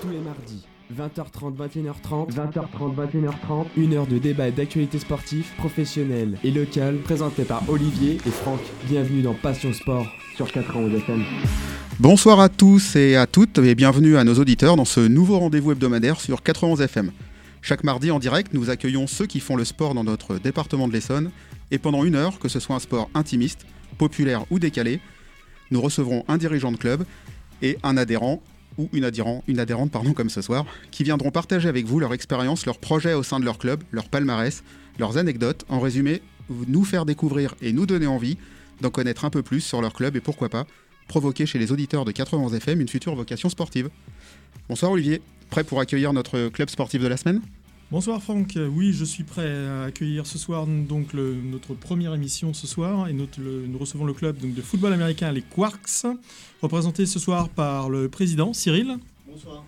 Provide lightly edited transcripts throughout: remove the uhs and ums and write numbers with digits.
Tous les mardis, 20h30, 21h30, 20h30, 21h30, une heure de débat et d'actualité sportive, professionnelle et locale, présentée par Olivier et Franck. Bienvenue dans Passion Sport sur 91 FM. Bonsoir à tous et à toutes et bienvenue à nos auditeurs dans ce nouveau rendez-vous hebdomadaire sur 91 FM. Chaque mardi en direct, nous accueillons ceux qui font le sport dans notre département de l'Essonne et pendant une heure, que ce soit un sport intimiste, populaire ou décalé, nous recevrons un dirigeant de club et un adhérent ou une adhérente comme ce soir, qui viendront partager avec vous leur expérience, leurs projets au sein de leur club, leur palmarès, leurs anecdotes, en résumé, nous faire découvrir et nous donner envie d'en connaître un peu plus sur leur club et pourquoi pas provoquer chez les auditeurs de 91 FM une future vocation sportive. Bonsoir Olivier, prêt pour accueillir notre club sportif de la semaine ? Bonsoir Franck, oui je suis prêt à accueillir ce soir donc notre première émission ce soir et nous recevons le club donc, de football américain les Quarks, représenté ce soir par le président Cyril. Bonsoir.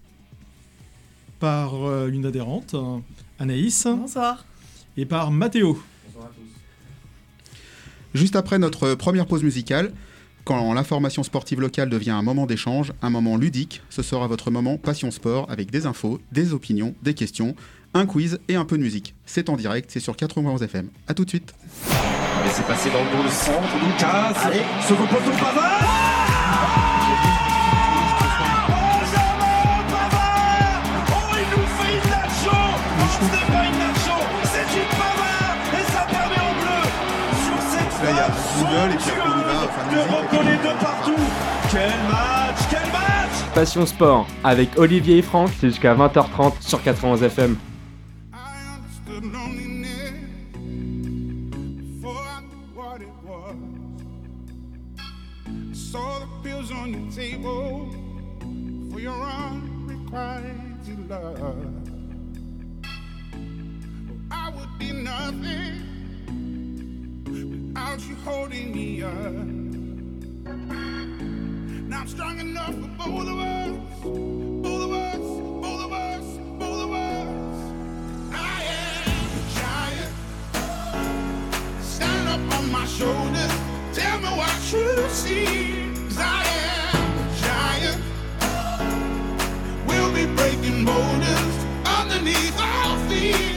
Par une adhérente Anaïs. Bonsoir. Et par Mathéo. Bonsoir à tous. Juste après notre première pause musicale, quand l'information sportive locale devient un moment d'échange, un moment ludique, ce sera votre moment Passion Sport avec des infos, des opinions, des questions, un quiz et un peu de musique. C'est en direct, c'est sur 91 FM. A tout de suite. Allez, c'est passé dans le dos, le centre, Lucas. Allez, se repose au Pavard. Benjamin Pavard. Oh, il nous fait une nacho. Oh, ce n'est pas une nacho, c'est une Pavard. Et ça permet au bleu. Sur cette phase, de recoller de partout. Quel match. Passion Sport avec Olivier et Franck, c'est jusqu'à 20h30 sur 91 FM. I would be nothing without you holding me up. Now I'm strong enough for both of us, both of us, both of us, both of us. I am a giant. Stand up on my shoulders. Tell me what you see. 'Cause I am a giant. We'll be breaking boulders underneath our feet.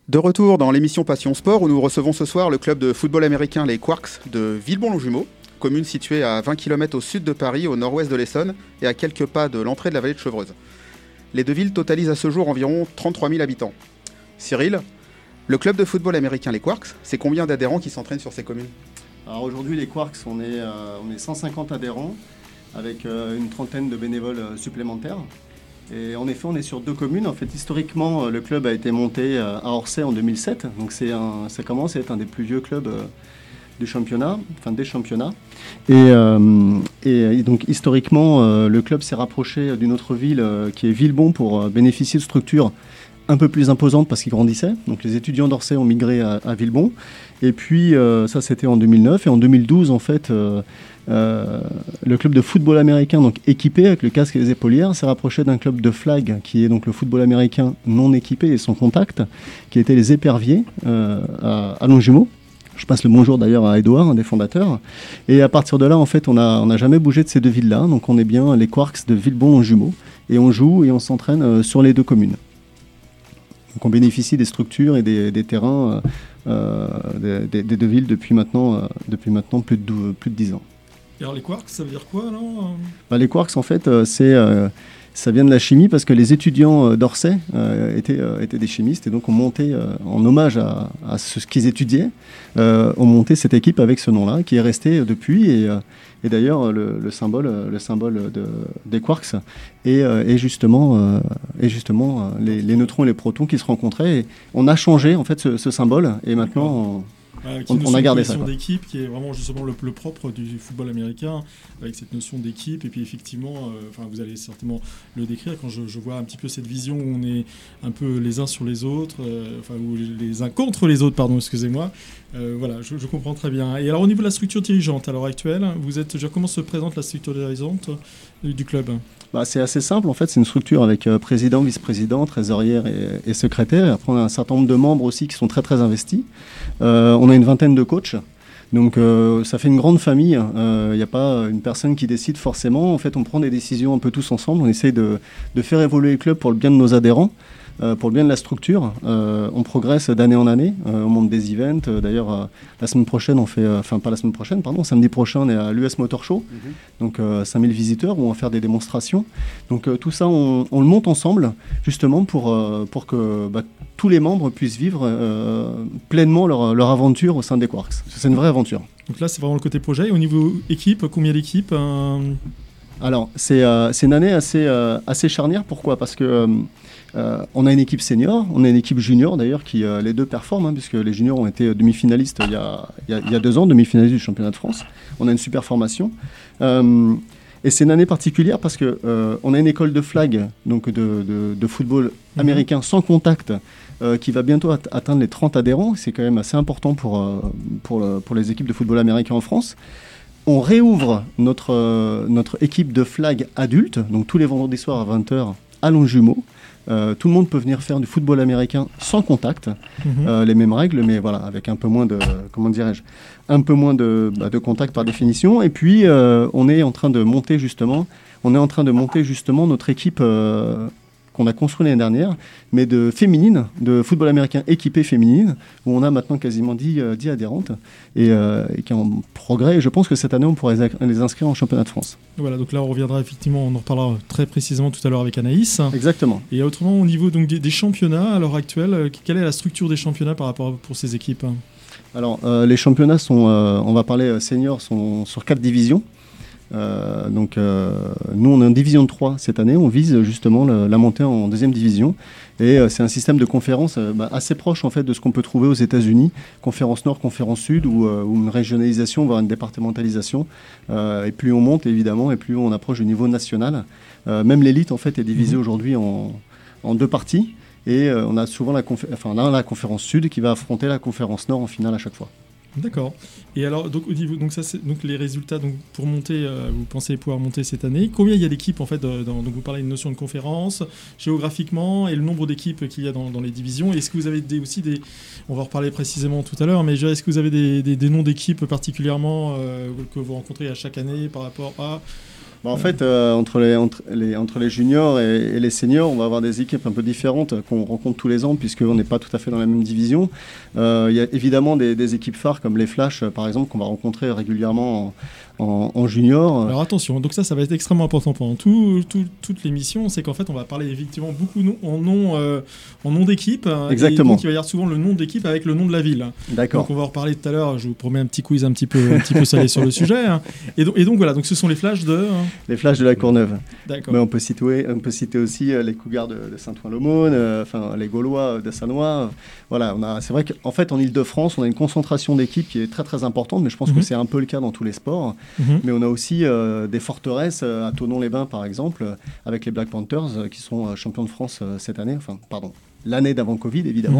De retour dans l'émission Passion Sport où nous recevons ce soir le club de football américain les Quarks de Villebon-Longjumeau, commune située à 20 km au sud de Paris, au nord-ouest de l'Essonne et à quelques pas de l'entrée de la vallée de Chevreuse. Les deux villes totalisent à ce jour environ 33 000 habitants. Cyril, le club de football américain les Quarks, c'est combien d'adhérents qui s'entraînent sur ces communes ? Alors aujourd'hui les Quarks, on est 150 adhérents avec une trentaine de bénévoles supplémentaires. Et en effet, on est sur 2 communes. En fait, historiquement, le club a été monté à Orsay en 2007. Donc, ça commence à être un des plus vieux clubs du championnat, enfin des championnats. Et donc, historiquement, le club s'est rapproché d'une autre ville qui est Villebon pour bénéficier de structures un peu plus imposantes parce qu'ils grandissaient. Donc, les étudiants d'Orsay ont migré à Villebon. Et puis, ça, c'était en 2009. Et en 2012, en fait... le club de football américain, donc équipé avec le casque et les épaulières, s'est rapproché d'un club de flag qui est donc le football américain non équipé et sans contact, qui était les Éperviers à Longjumeau. Je passe le bonjour d'ailleurs à Edouard, un des fondateurs. Et à partir de là, en fait, on n'a jamais bougé de ces 2 villes-là. Donc on est bien les Quarks de Villebon-Longjumeau. Et on joue et on s'entraîne sur les 2 communes. Donc on bénéficie des structures et des terrains des 2 villes depuis maintenant plus de 10 ans. Et alors les quarks, ça veut dire quoi alors ? Les quarks, en fait, ça vient de la chimie parce que les étudiants d'Orsay étaient des chimistes et donc ont monté, en hommage à ce qu'ils étudiaient, ont monté cette équipe avec ce nom-là qui est resté depuis. Et d'ailleurs, le symbole des quarks est justement les neutrons et les protons qui se rencontraient. Et on a changé en fait ce symbole et maintenant... On a gardé ça. Une notion d'équipe qui est vraiment justement le propre du football américain, avec cette notion d'équipe. Et puis effectivement, vous allez certainement le décrire quand je vois un petit peu cette vision où on est un peu les uns sur les autres, ou les uns contre les autres, pardon, excusez-moi. Voilà, je comprends très bien. Et alors au niveau de la structure dirigeante, à l'heure actuelle, comment se présente la structure dirigeante du club ? C'est assez simple, en fait, c'est une structure avec président, vice-président, trésorière et secrétaire. Et après, on a un certain nombre de membres aussi qui sont très très investis. On a une vingtaine de coachs, donc ça fait une grande famille. Il n'y a pas une personne qui décide forcément. En fait, on prend des décisions un peu tous ensemble. On essaye de faire évoluer le club pour le bien de nos adhérents. Pour le bien de la structure, on progresse d'année en année, on monte des events. D'ailleurs, la semaine prochaine, samedi prochain, on est à l'US Motor Show, donc 5000 visiteurs où on va faire des démonstrations. Donc tout ça, on le monte ensemble, justement pour que tous les membres puissent vivre pleinement leur aventure au sein des Quarks. C'est une vraie aventure. Donc là, c'est vraiment le côté projet. Et au niveau équipe, combien d'équipes Alors, c'est une année assez charnière. Pourquoi ? Parce que on a une équipe senior, on a une équipe junior d'ailleurs qui les 2 performent, puisque les juniors ont été demi-finalistes il y a 2 ans, demi-finalistes du championnat de France. On a une super formation. Et c'est une année particulière parce qu'on a une école de flag, donc de football américain sans contact, qui va bientôt atteindre les 30 adhérents. C'est quand même assez important pour les équipes de football américain en France. On réouvre notre équipe de flag adulte, donc tous les vendredis soirs à 20h à Longjumeau. Tout le monde peut venir faire du football américain sans contact, les mêmes règles, mais voilà, avec un peu moins de contact par définition. Et puis on est en train de monter justement notre équipe qu'on a construite l'année dernière, mais de football américain équipé féminine, où on a maintenant quasiment 10 adhérentes et qui est en progrès. Et je pense que cette année, on pourrait les inscrire en championnat de France. Voilà, donc là, on reviendra effectivement, on en reparlera très précisément tout à l'heure avec Anaïs. Exactement. Et autrement, au niveau donc, des championnats, à l'heure actuelle, quelle est la structure des championnats pour ces équipes ? Alors, les championnats sont, on va parler seniors, sont sur 4 divisions. Nous on est en division de 3 cette année, on vise justement la montée en 2e division et c'est un système de conférence assez proche en fait de ce qu'on peut trouver aux États-Unis, conférence nord, conférence sud ou une régionalisation voire une départementalisation et plus on monte évidemment et plus on approche du niveau national. Même l'élite en fait est divisée aujourd'hui en 2 parties et on a souvent la conférence sud qui va affronter la conférence nord en finale à chaque fois. D'accord. Et alors, donc les résultats, donc pour monter, vous pensez pouvoir monter cette année. Combien il y a d'équipes en fait donc vous parlez d'une notion de conférence, géographiquement, et le nombre d'équipes qu'il y a dans les divisions. Est-ce que vous avez aussi des, on va en reparler précisément tout à l'heure, mais est-ce que vous avez des noms d'équipes particulièrement que vous rencontrez à chaque année par rapport à En fait, entre les juniors et les seniors, on va avoir des équipes un peu différentes qu'on rencontre tous les ans, puisqu'on n'est pas tout à fait dans la même division. Il y a évidemment des équipes phares comme les Flash, par exemple, qu'on va rencontrer régulièrement en junior. Alors attention, donc ça va être extrêmement important pendant toute l'émission, c'est qu'en fait on va parler effectivement beaucoup en nom d'équipe. Exactement. Et donc il va y avoir souvent le nom d'équipe avec le nom de la ville. D'accord. Donc on va en reparler tout à l'heure, je vous promets un petit quiz un petit peu salé sur le sujet. Et donc voilà, donc ce sont les Flashs de... Les Flashs de la Courneuve. D'accord. Mais on peut citer aussi les Cougars de Saint-Ouen-l'Aumône, les Gaulois de Sannois. Voilà, c'est vrai qu'en fait en Ile-de-France, on a une concentration d'équipes qui est très très importante, mais je pense que c'est un peu le cas dans tous les sports. Mais on a aussi des forteresses à Thonon-les-Bains par exemple, avec les Black Panthers qui sont champions de France cette année, l'année d'avant Covid évidemment.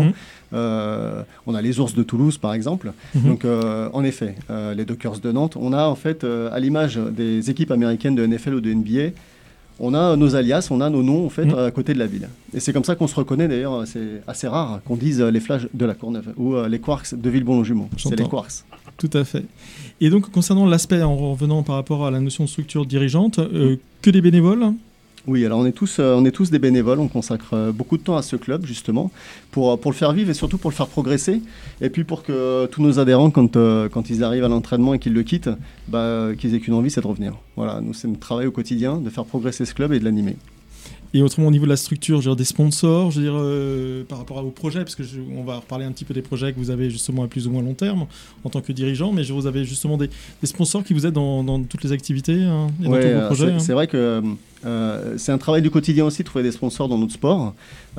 On a les Ours de Toulouse par exemple. Donc en effet, les Dockers de Nantes. On a en fait à l'image des équipes américaines de NFL ou de NBA, on a nos alias, on a nos noms en fait à côté de la ville. Et c'est comme ça qu'on se reconnaît d'ailleurs. C'est assez rare qu'on dise les Flashs de la Courneuve ou les Quarks de Villebon-Longjumeau. C'est les Quarks. Tout à fait. Et donc concernant l'aspect, en revenant par rapport à la notion de structure dirigeante, que des bénévoles? Oui, alors on est tous des bénévoles, on consacre beaucoup de temps à ce club justement pour le faire vivre et surtout pour le faire progresser et puis pour que tous nos adhérents quand ils arrivent à l'entraînement et qu'ils le quittent, qu'ils aient qu'une envie, c'est de revenir. Voilà, nous c'est notre travail au quotidien de faire progresser ce club et de l'animer. Et autrement, au niveau de la structure, des sponsors, par rapport à vos projets, parce qu'on va reparler un petit peu des projets que vous avez justement à plus ou moins long terme en tant que dirigeant, mais vous avez justement des sponsors qui vous aident dans toutes les activités et dans tous vos projets. C'est vrai que c'est un travail du quotidien aussi de trouver des sponsors dans notre sport.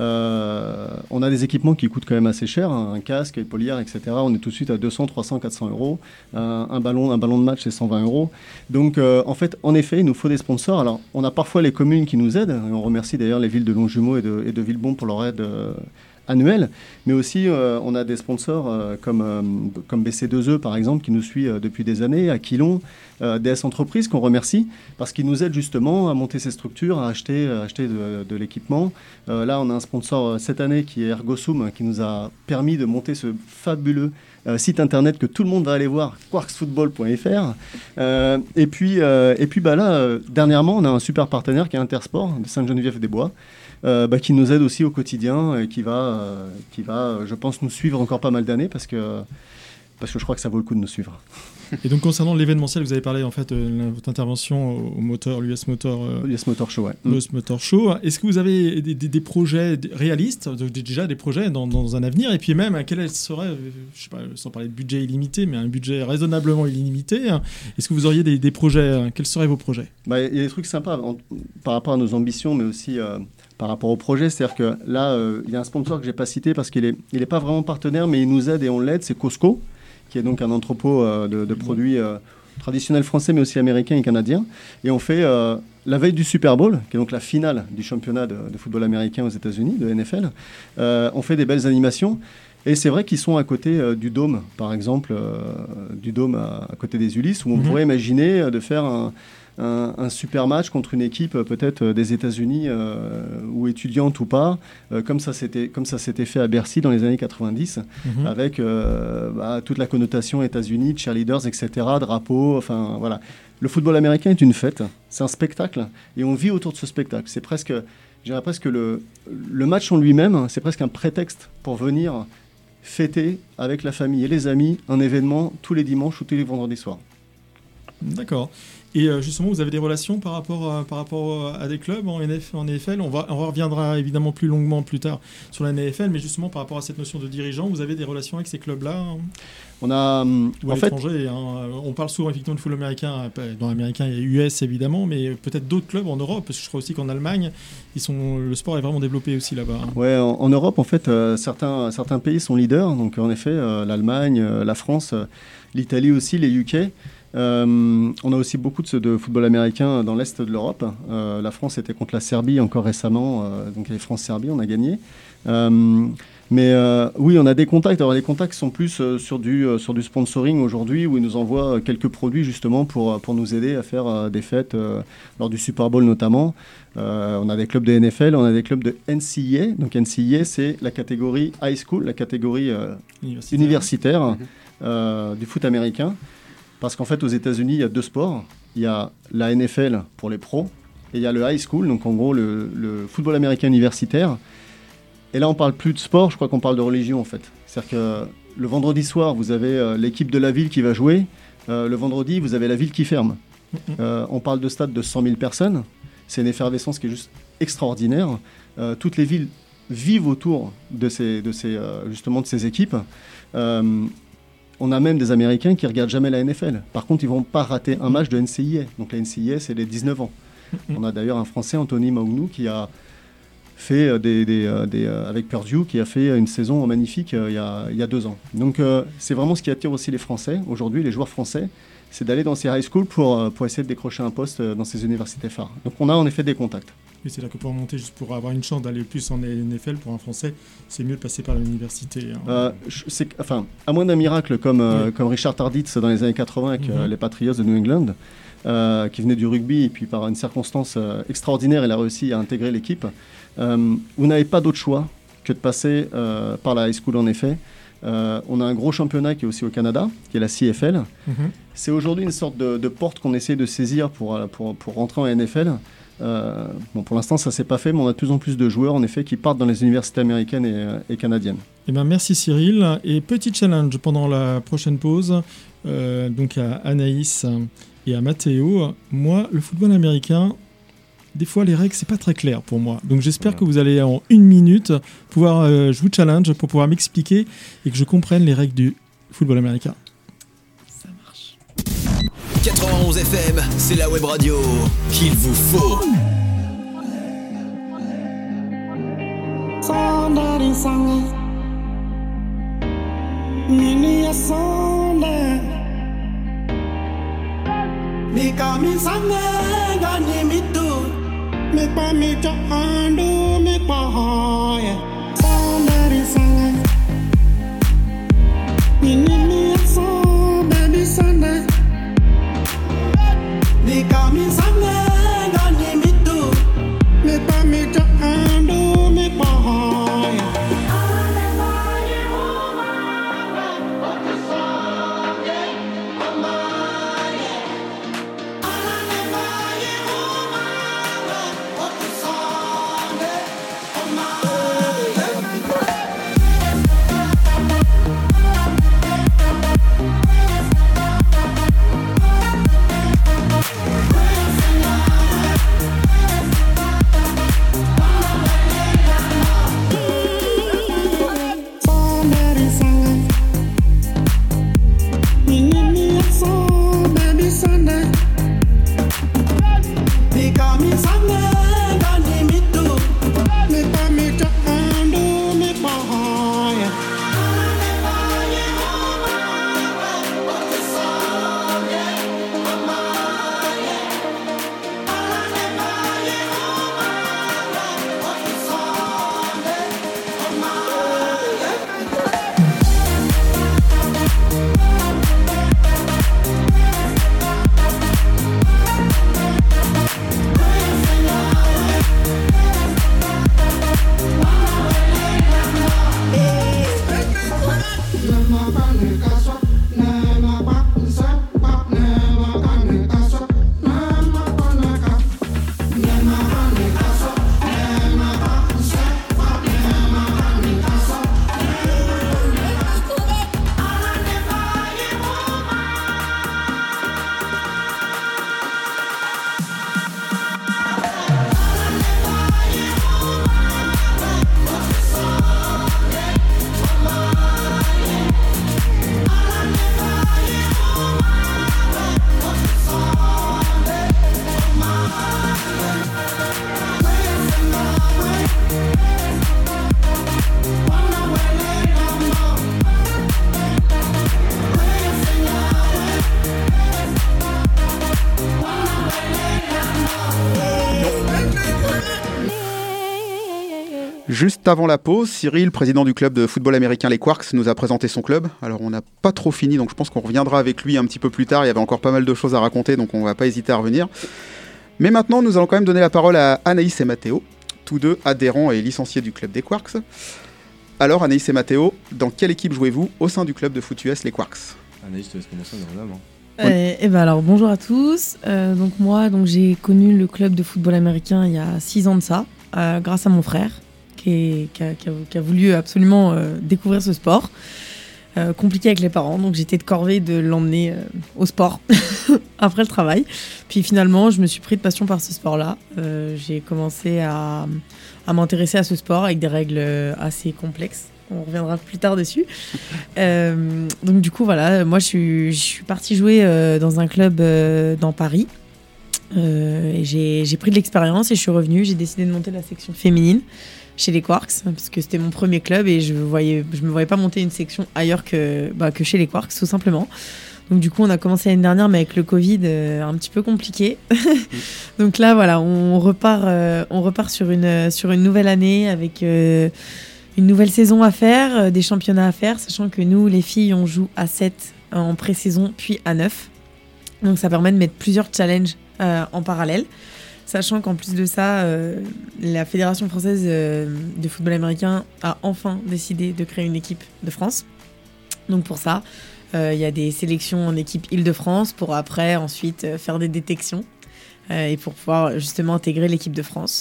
On a des équipements qui coûtent quand même assez cher, un casque, épaulière, etc. On est tout de suite à 200, 300, 400 euros. Un ballon de match, c'est 120 euros. Donc, en effet, il nous faut des sponsors. Alors, on a parfois les communes qui nous aident. Et on remercie d'ailleurs les villes de Longjumeau et de Villebon pour leur aide annuelle. Mais aussi, on a des sponsors comme BC2E, par exemple, qui nous suit depuis des années, Aquilon, DS Entreprises, qu'on remercie, parce qu'ils nous aident justement à monter ces structures, à acheter de l'équipement. Là, on a un sponsor cette année qui est Ergosum, qui nous a permis de monter ce fabuleux site internet que tout le monde va aller voir, quarksfootball.fr. Et puis là, dernièrement, on a un super partenaire qui est Intersport de Sainte-Geneviève-des-Bois, qui nous aide aussi au quotidien et qui va, je pense, nous suivre encore pas mal d'années parce que je crois que ça vaut le coup de nous suivre. Et donc concernant l'événementiel, vous avez parlé en fait de votre intervention au moteur, l'US Motor Show, ouais. l'US Motor Show. Est-ce que vous avez des projets réalistes, déjà des projets dans un avenir, et puis même quel serait, je sais pas, sans parler de budget illimité, mais un budget raisonnablement illimité, est-ce que vous auriez des projets, quels seraient vos projets? Il y a des trucs sympas par rapport à nos ambitions, mais aussi par rapport au projet. C'est-à-dire que là, il y a un sponsor que je n'ai pas cité parce qu'il est pas vraiment partenaire, mais il nous aide et on l'aide, c'est Costco, qui est donc un entrepôt de produits traditionnels français, mais aussi américains et canadiens. Et on fait, la veille du Super Bowl, qui est donc la finale du championnat de football américain aux États-Unis, de NFL, on fait des belles animations. Et c'est vrai qu'ils sont à côté du Dôme, par exemple, du Dôme à côté des Ulysses, où on pourrait imaginer de faire un super match contre une équipe peut-être des États-Unis ou étudiante ou pas, comme ça s'était fait à Bercy dans les années 90, avec toute la connotation États-Unis, cheerleaders, etc., drapeaux, enfin voilà. Le football américain est une fête, c'est un spectacle, et on vit autour de ce spectacle. C'est presque, je dirais presque le match en lui-même, c'est presque un prétexte pour venir fêter avec la famille et les amis un événement tous les dimanches ou tous les vendredis soirs. D'accord. Et justement, vous avez des relations par rapport à des clubs en EFL. On reviendra évidemment plus longuement plus tard sur la NFL, mais justement par rapport à cette notion de dirigeant, vous avez des relations avec ces clubs-là? On a, ou à l'étranger, on parle souvent effectivement de football américain. Dans l'américain, il y a US évidemment, mais peut-être d'autres clubs en Europe, parce que je crois aussi qu'en Allemagne, le sport est vraiment développé aussi là-bas. Ouais, en Europe, en fait, certains pays sont leaders. Donc en effet, l'Allemagne, la France, l'Italie aussi, les UK. On a aussi beaucoup de football américain dans l'Est de l'Europe. La France était contre la Serbie encore récemment, donc il y avait France-Serbie, on a gagné. Mais oui, on a des contacts. Alors les contacts sont plus sur du sponsoring aujourd'hui, où ils nous envoient quelques produits justement pour nous aider à faire des fêtes lors du Super Bowl notamment. On a des clubs de NFL, on a des clubs de NCAA. Donc NCAA, c'est la catégorie high school, la catégorie universitaire du foot américain. Parce qu'en fait, aux États-Unis, il y a deux sports. il y a la NFL pour les pros et il y a le high school, donc en gros le football américain universitaire. Et là, on parle plus de sport, je crois qu'on parle de religion en fait. C'est-à-dire que le vendredi soir, vous avez l'équipe de la ville qui va jouer. Le vendredi, vous avez la ville qui ferme. On parle de stade de 100 000 personnes. C'est une effervescence qui est juste extraordinaire. Toutes les villes vivent autour de ces équipes. On a même des Américains qui ne regardent jamais la NFL. Par contre, ils ne vont pas rater un match de NCIA. Donc la NCIA, c'est les 19 ans. On a d'ailleurs un Français, Anthony Maugnou, qui a fait avec Purdue, qui a fait une saison magnifique il y a 2 ans. Donc c'est vraiment ce qui attire aussi les Français, aujourd'hui, les joueurs français, c'est d'aller dans ces high schools pour essayer de décrocher un poste dans ces universités phares. Donc on a en effet des contacts. Et c'est là que pour monter, juste pour avoir une chance d'aller plus en NFL pour un Français, c'est mieux de passer par l'université. À moins d'un miracle comme Richard Tarditz dans les années 80 avec les Patriots de New England, qui venait du rugby et puis par une circonstance extraordinaire, il a réussi à intégrer l'équipe. Vous n'avez pas d'autre choix que de passer par la high school en effet. On a un gros championnat qui est aussi au Canada, qui est la CFL. C'est aujourd'hui une sorte de porte qu'on essaie de saisir pour rentrer en NFL. Pour l'instant, ça ne s'est pas fait, mais on a de plus en plus de joueurs en effet qui partent dans les universités américaines et canadiennes. Eh ben, merci Cyril. Et petit challenge pendant la prochaine pause, donc à Anaïs et à Mathéo. Moi, le football américain, des fois les règles, c'est pas très clair pour moi. Donc j'espère que vous allez en 1 minute pouvoir, je vous challenge pour pouvoir m'expliquer et que je comprenne les règles du football américain. Ça marche. 91 FM, c'est la web radio qu'il vous faut. Somebody sang it. Many a song that me come sang it, got me too. Me pa me to undo me pa hoya. Somebody sang it. Me a song, baby Sunday. Me come sang it, got me too. Me pa me to undo me pa hoya. Juste avant la pause, Cyril, président du club de football américain les Quarks, nous a présenté son club. Alors on n'a pas trop fini, donc je pense qu'on reviendra avec lui un petit peu plus tard. Il y avait encore pas mal de choses à raconter, donc on ne va pas hésiter à revenir. Mais maintenant, nous allons quand même donner la parole à Anaïs et Mathéo, tous deux adhérents et licenciés du club des Quarks. Alors Anaïs et Mathéo, dans quelle équipe jouez-vous au sein du club de foot US les Quarks ? Anaïs, je te laisse commencer, on est en homme. Alors bonjour à tous. Donc moi, j'ai connu le club de football américain il y a 6 ans de ça, grâce à mon frère qui a voulu absolument découvrir ce sport. Compliqué avec les parents, donc j'étais de corvée de l'emmener au sport après le travail. Puis finalement, je me suis pris de passion par ce sport-là. J'ai commencé à m'intéresser à ce sport avec des règles assez complexes. On reviendra plus tard dessus. Donc du coup, voilà, moi je suis partie jouer dans un club dans Paris. Et j'ai pris de l'expérience et je suis revenue. J'ai décidé de monter la section féminine chez les Quarks, parce que c'était mon premier club et je me voyais pas monter une section ailleurs que chez les Quarks, tout simplement. Donc du coup, on a commencé l'année dernière, mais avec le Covid, un petit peu compliqué. Donc là, voilà, on repart sur une nouvelle année avec une nouvelle saison à faire, des championnats à faire, sachant que nous, les filles, on joue à 7 en pré-saison, puis à 9. Donc ça permet de mettre plusieurs challenges en parallèle. Sachant qu'en plus de ça, la Fédération française de football américain a enfin décidé de créer une équipe de France. Donc pour ça, il y a des sélections en équipe Île-de-France pour après ensuite faire des détections et pour pouvoir justement intégrer l'équipe de France.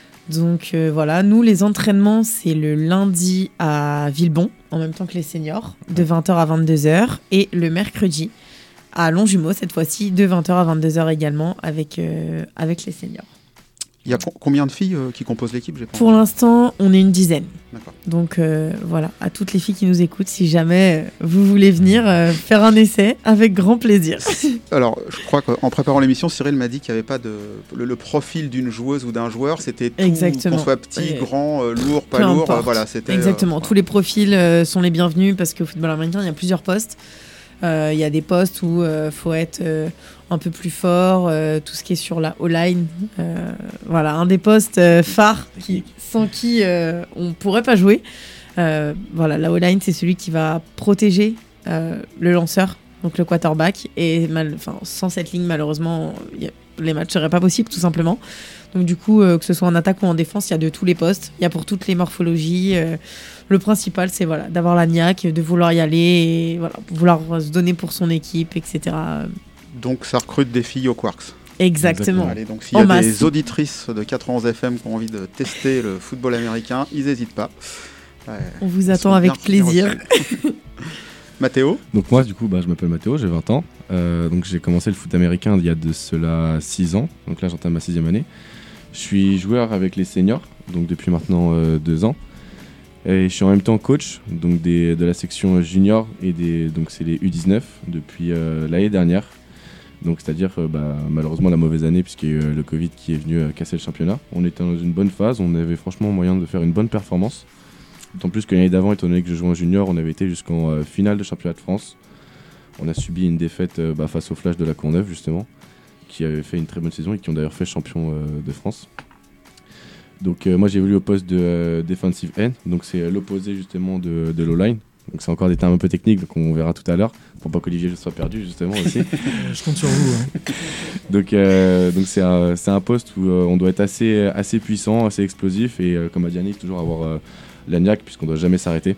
Donc voilà, nous les entraînements, c'est le lundi à Villebon, en même temps que les seniors, de 20h à 22h, et le mercredi à Longjumeau, cette fois-ci, de 20h à 22h également, avec les seniors. Il y a combien de filles qui composent l'équipe? Pour l'instant, on est une dizaine. D'accord. Donc voilà, à toutes les filles qui nous écoutent, si jamais vous voulez venir faire un essai, avec grand plaisir. Alors, je crois qu'en préparant l'émission, Cyril m'a dit qu'il n'y avait pas le profil d'une joueuse ou d'un joueur, c'était tout, exactement. Qu'on soit petit, grand, lourd, pas lourd, voilà, c'était... Exactement, tous les profils sont les bienvenus, parce qu'au football américain, il y a plusieurs postes. Il y a des postes où faut être un peu plus fort, tout ce qui est sur la O-line. Voilà, un des postes phares sans qui on pourrait pas jouer. Voilà, la O-line, c'est celui qui va protéger le lanceur, donc le quarterback. Et sans cette ligne, malheureusement, les matchs seraient pas possibles, tout simplement. Donc du coup, que ce soit en attaque ou en défense, il y a de tous les postes. Il y a pour toutes les morphologies. Le principal, c'est d'avoir la niaque, de vouloir y aller, et vouloir se donner pour son équipe, etc. Donc ça recrute des filles aux Quarks. Exactement. Allez, donc s'il y a des auditrices de 91 FM qui ont envie de tester le football américain, ils n'hésitent pas. On vous attend avec plaisir. Mathéo? Donc moi, du coup, je m'appelle Mathéo, j'ai 20 ans. Donc j'ai commencé le foot américain il y a de cela 6 ans. Donc là, j'entame ma 6e année. Je suis joueur avec les seniors, donc depuis maintenant 2 ans. Et je suis en même temps coach donc de la section junior et donc c'est les U19 depuis l'année dernière. Donc c'est-à-dire malheureusement la mauvaise année puisqu'il y a eu le Covid qui est venu casser le championnat. On était dans une bonne phase, on avait franchement moyen de faire une bonne performance. D'autant plus que l'année d'avant, étant donné que je jouais en junior, on avait été jusqu'en finale de championnat de France. On a subi une défaite face au Flash de la Courneuve justement, qui avait fait une très bonne saison et qui ont d'ailleurs fait champion de France. Donc moi j'ai évolué au poste de defensive end, donc c'est l'opposé justement de l'O-line. Donc c'est encore des termes un peu techniques, donc on verra tout à l'heure, pour pas qu'Olivier soit perdu justement aussi. Je compte sur vous. Donc c'est un poste où on doit être assez puissant, assez explosif, et comme a dit Annick, toujours avoir la niaque, puisqu'on doit jamais s'arrêter.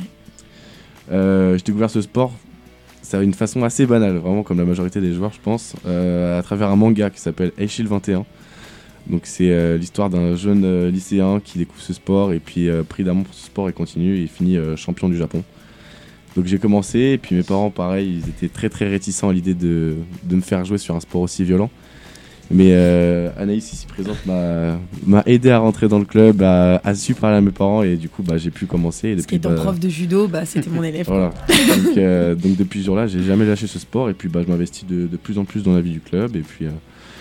Ouais. J'ai découvert ce sport, c'est une façon assez banale, vraiment comme la majorité des joueurs je pense, à travers un manga qui s'appelle Eishil 21. Donc c'est l'histoire d'un jeune lycéen qui découvre ce sport et puis pris d'amour pour ce sport et continue et finit champion du Japon. Donc j'ai commencé et puis mes parents pareil, ils étaient très très réticents à l'idée de me faire jouer sur un sport aussi violent. Mais Anaïs ici présente m'a aidé à rentrer dans le club, a su parler à mes parents et du coup j'ai pu commencer. Et depuis, parce qu'étant prof de judo, c'était mon élève. Voilà. Donc depuis ce jour-là, j'ai jamais lâché ce sport et puis je m'investis de plus en plus dans la vie du club et puis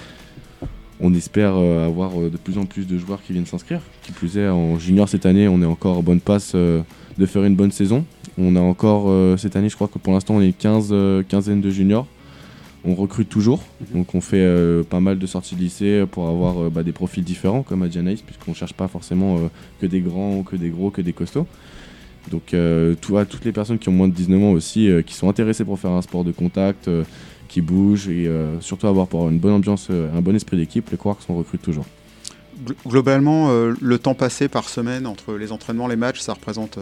on espère avoir de plus en plus de joueurs qui viennent s'inscrire. Qui plus est, en junior cette année, on est encore en bonne passe de faire une bonne saison. On a encore, cette année, je crois que pour l'instant, on est quinzaine de juniors. On recrute toujours, donc on fait pas mal de sorties de lycée pour avoir des profils différents, comme a dit Anaïs, puisqu'on ne cherche pas forcément que des grands, que des gros, que des costauds. Donc à toutes les personnes qui ont moins de 19 ans aussi, qui sont intéressées pour faire un sport de contact, qui bougent et surtout pour avoir une bonne ambiance, un bon esprit d'équipe, les Quarks on recrute toujours. Globalement, le temps passé par semaine entre les entraînements, les matchs, ça représente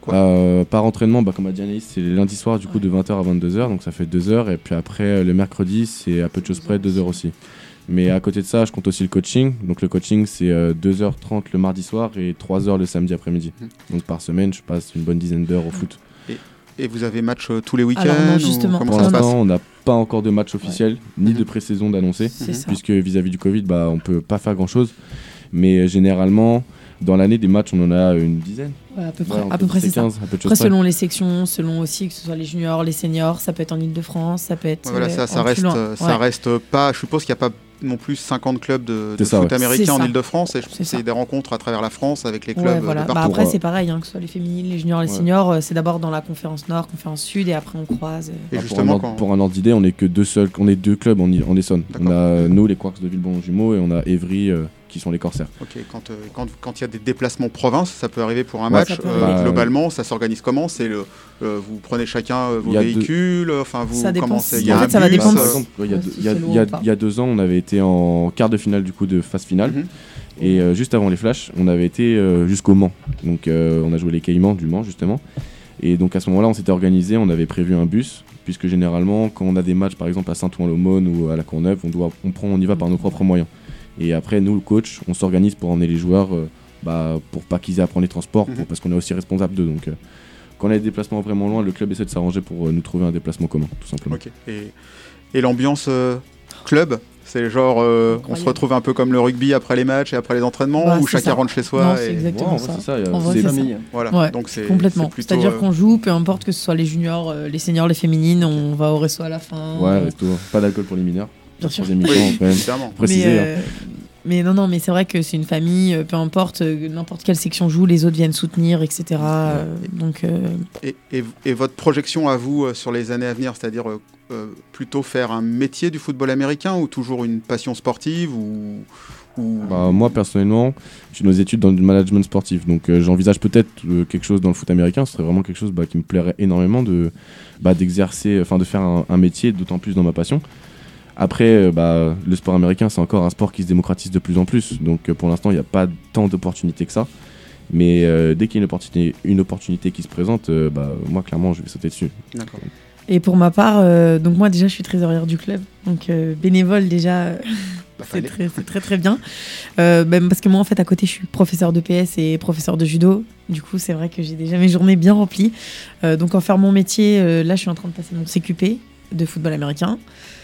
quoi. Par entraînement, comme a dit Anaïs, c'est les lundis soirs du coup de 20h à 22h, donc ça fait 2 heures. Et puis après, le mercredi, c'est à peu de choses près 2 heures aussi. Mais à côté de ça, je compte aussi le coaching. Donc le coaching, c'est 2h30 le mardi soir et 3h le samedi après-midi. Donc par semaine, je passe une bonne dizaine d'heures au foot. Et vous avez match tous les week-ends? Alors non, justement. Pour l'instant, on n'a pas encore de match officiel, ni de pré-saison d'annoncer, puisque vis-à-vis du Covid, on ne peut pas faire grand-chose. Mais généralement, dans l'année, des matchs, on en a une dizaine. Ouais, à peu près c'est 15, ça. Après, selon les sections, selon aussi que ce soit les juniors, les seniors, ça peut être en Ile-de-France, ça peut être. Voilà, ça reste pas. Je suppose qu'il n'y a pas non plus 50 clubs de foot américain en Ile-de-France, et c'est des rencontres à travers la France avec les clubs de partout. Après, c'est pareil, que ce soit les féminines, les juniors, les seniors, c'est d'abord dans la conférence Nord, conférence Sud, et après on croise. Et justement, pour un ordre d'idée, on est que deux clubs en Essonne. On a nous, les Quarks de Villebon-Jumeaux, et on a Évry, qui sont les Corsaires. Ok, quand il y a des déplacements province, ça peut arriver pour un match. Globalement, ça s'organise comment? C'est vous prenez chacun vos véhicules, vous commencez. Il y a ça va dépendre. Par exemple, il y a 2 ans, on avait été en quart de finale du coup de phase finale, et juste avant les flashs, on avait été jusqu'au Mans. Donc on a joué les Caïmans du Mans justement. Et donc à ce moment-là, on s'était organisé, on avait prévu un bus, puisque généralement, quand on a des matchs, par exemple à Saint-Ouen-l'Aumône ou à la Courneuve, on y va par nos propres moyens. Et après, nous, le coach, on s'organise pour emmener les joueurs, pour pas qu'ils aient à prendre les transports, parce qu'on est aussi responsable d'eux. Donc, quand on a des déplacements vraiment loin, le club essaie de s'arranger pour nous trouver un déplacement commun, tout simplement. Ok. Et l'ambiance club, c'est genre, on se retrouve un peu comme le rugby après les matchs et après les entraînements, où chacun rentre chez soi. Non, c'est exactement ça. C'est ça. C'est famille. Voilà. Ouais, donc c'est complètement. plutôt, c'est-à-dire qu'on joue, peu importe que ce soit les juniors, les seniors, les féminines, on va au resto à la fin. Ouais, resto. Pas d'alcool pour les mineurs. Bien sûr. Mais non, mais c'est vrai que c'est une famille, peu importe, n'importe quelle section joue, les autres viennent soutenir, etc. Et votre projection à vous sur les années à venir, c'est-à-dire plutôt faire un métier du football américain ou toujours une passion sportive Moi, personnellement, j'ai nos études dans le management sportif, donc j'envisage peut-être quelque chose dans le foot américain. Ce serait vraiment quelque chose qui me plairait énormément d'exercer, de faire un métier, d'autant plus dans ma passion. Après, le sport américain, c'est encore un sport qui se démocratise de plus en plus. Donc, pour l'instant, il n'y a pas tant d'opportunités que ça. Mais dès qu'il y a une opportunité qui se présente, moi, clairement, je vais sauter dessus. D'accord. Et pour ma part, donc moi, déjà, je suis trésorière du club. Donc, bénévole, déjà, c'est très, très bien. Parce que moi, en fait, à côté, je suis professeur de PS et professeur de judo. Du coup, c'est vrai que j'ai déjà mes journées bien remplies. Donc, en faire mon métier, là, je suis en train de passer mon CQP de football américain.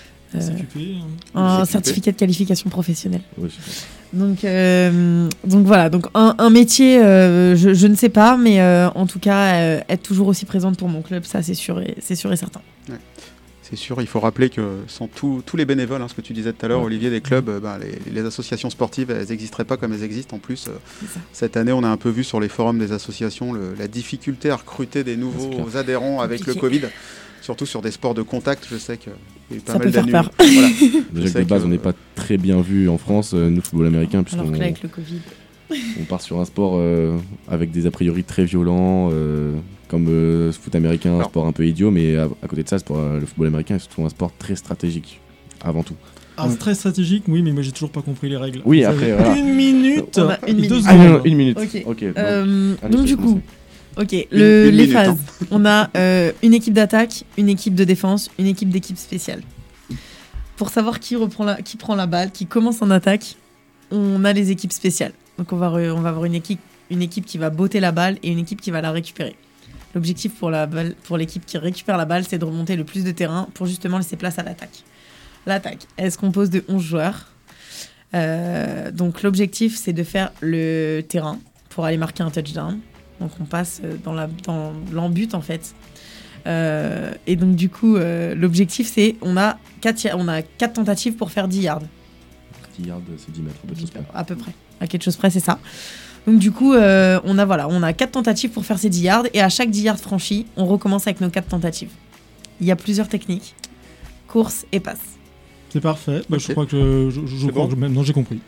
Un certificat de qualification professionnelle. Oui, donc voilà, donc un métier, je ne sais pas, mais en tout cas, être toujours aussi présente pour mon club, ça c'est sûr et certain. Ouais. C'est sûr, il faut rappeler que sans tous les bénévoles, ce que tu disais tout à l'heure, Olivier, des clubs, les associations sportives, elles n'existeraient pas comme elles existent. En plus, cette année, on a un peu vu sur les forums des associations la difficulté à recruter des nouveaux adhérents avec le Covid. Surtout sur des sports de contact, je sais qu'il y a eu pas mal d'annulations. Ça peut faire peur. Déjà que de base, on n'est pas très bien vu en France, nous, football américain, puisqu'on alors que là, avec le Covid, on part sur un sport avec des a priori très violents, comme le foot américain, un sport un peu idiot, mais à côté de ça, le football américain est surtout un sport très stratégique, avant tout. C'est très stratégique, oui, mais moi j'ai toujours pas compris les règles. Oui, après, voilà. Une minute. Une minute. Ok. Ok. Donc du coup. Ok, les phases. On a une équipe d'attaque, une équipe de défense, une équipe d'équipe spéciale. Pour savoir qui prend la balle, qui commence en attaque, on a les équipes spéciales. Donc on va avoir une équipe qui va botter la balle et une équipe qui va la récupérer. L'objectif pour l'équipe qui récupère la balle, c'est de remonter le plus de terrain pour justement laisser place à l'attaque. L'attaque, elle se compose de 11 joueurs. Donc l'objectif, c'est de faire le terrain pour aller marquer un touchdown. Donc on passe dans l'embut en fait. Et donc du coup, l'objectif c'est on a 4 tentatives pour faire 10 yards. 10 yards, c'est 10 mètres, à peu près. À quelque chose près, c'est ça. Donc du coup, on a 4 tentatives pour faire ces 10 yards. Et à chaque 10 yards franchis, on recommence avec nos 4 tentatives. Il y a plusieurs techniques. Course et passe. C'est parfait. Je crois que maintenant j'ai compris.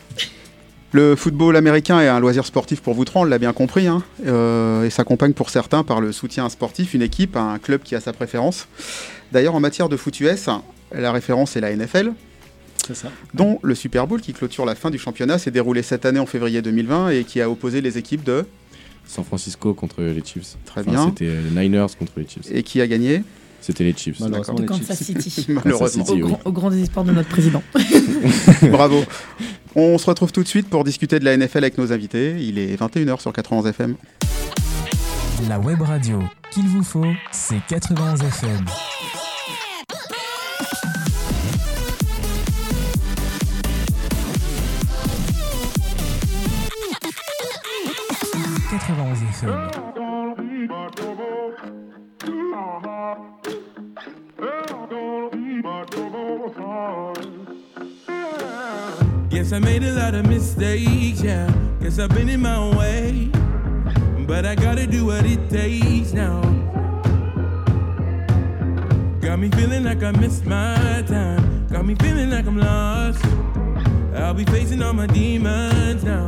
Le football américain est un loisir sportif pour vous trois, on l'a bien compris, et s'accompagne pour certains par le soutien sportif, une équipe, un club qui a sa préférence. D'ailleurs, en matière de foot US, la référence est la NFL, dont le Super Bowl qui clôture la fin du championnat s'est déroulé cette année en février 2020 et qui a opposé les équipes de San Francisco contre les Chiefs. Très bien. C'était les Niners contre les Chiefs. Et qui a gagné ? C'était les Chiefs. Malheureusement, De les Kansas Chiefs. City. Malheureusement. City, oui. Au grand désespoir de notre président. Bravo. On se retrouve tout de suite pour discuter de la NFL avec nos invités. Il est 21h sur 91 FM. La web radio qu'il vous faut, c'est 91 FM. Guess I made a lot of mistakes, yeah. Guess I've been in my own way. But I gotta do what it takes now. Got me feeling like I missed my time. Got me feeling like I'm lost. I'll be facing all my demons now.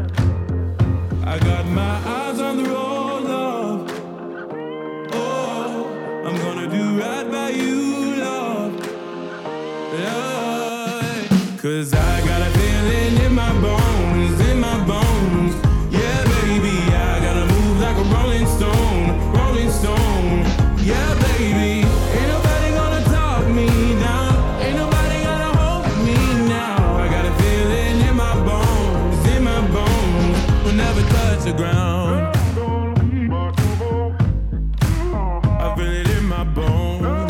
I got my eyes on the road, love. Oh, I'm gonna do right by you, love. Love. 'Cause I got a feeling in my bones, in my bones. Yeah, baby, I gotta move like a rolling stone, rolling stone. Yeah, baby, ain't nobody gonna talk me down. Ain't nobody gonna hold me now. I got a feeling in my bones, in my bones. We'll never touch the ground. I feel it in my bones.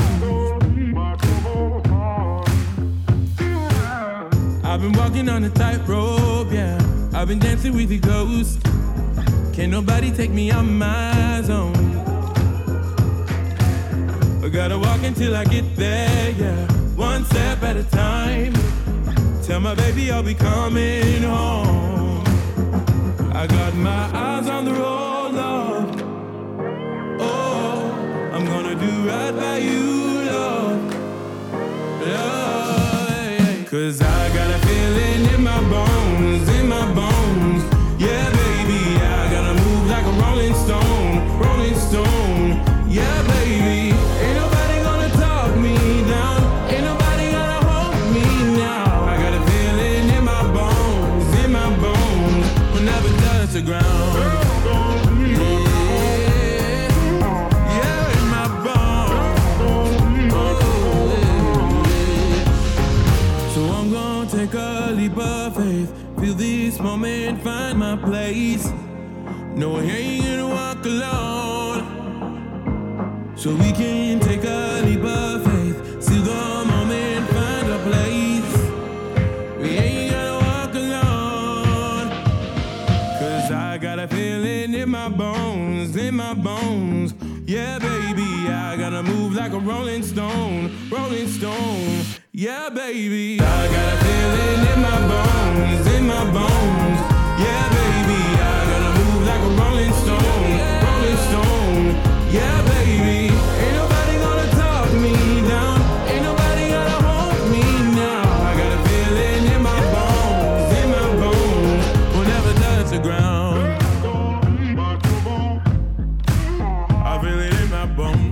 I've been walking on a tightrope, yeah. I've been dancing with the ghost. Can't nobody take me out my zone. I gotta walk until I get there, yeah. One step at a time. Tell my baby I'll be coming home. I got my eyes on the road, love. Oh, I'm gonna do right by you, love. Love. 'Cause I got a feeling in my bones, in my bones. Yeah, baby, I gotta move like a rolling stone, rolling stone. Yeah, baby, ain't nobody gonna talk me down. Ain't nobody gonna hold me now. I got a feeling in my bones, in my bones. We'll never touch the ground. Yeah, in my bones. So I'm gonna take a leap of faith. Feel this moment, find my place. No, I ain't gonna walk alone. So we can take a leap of faith. See the moment, find a place. We ain't gonna walk alone. 'Cause I got a feeling in my bones, in my bones. Yeah, baby, I gotta move like a rolling stone, rolling stone. Yeah, baby, I got a feeling in my bones, in my bones. Yeah, baby, I gotta move like a rolling stone, rolling stone. Yeah, baby, ain't nobody gonna talk me down. Ain't nobody gonna hold me now. I got a feeling in my bones, in my bones. We'll never touch the ground. I feel it in my bones.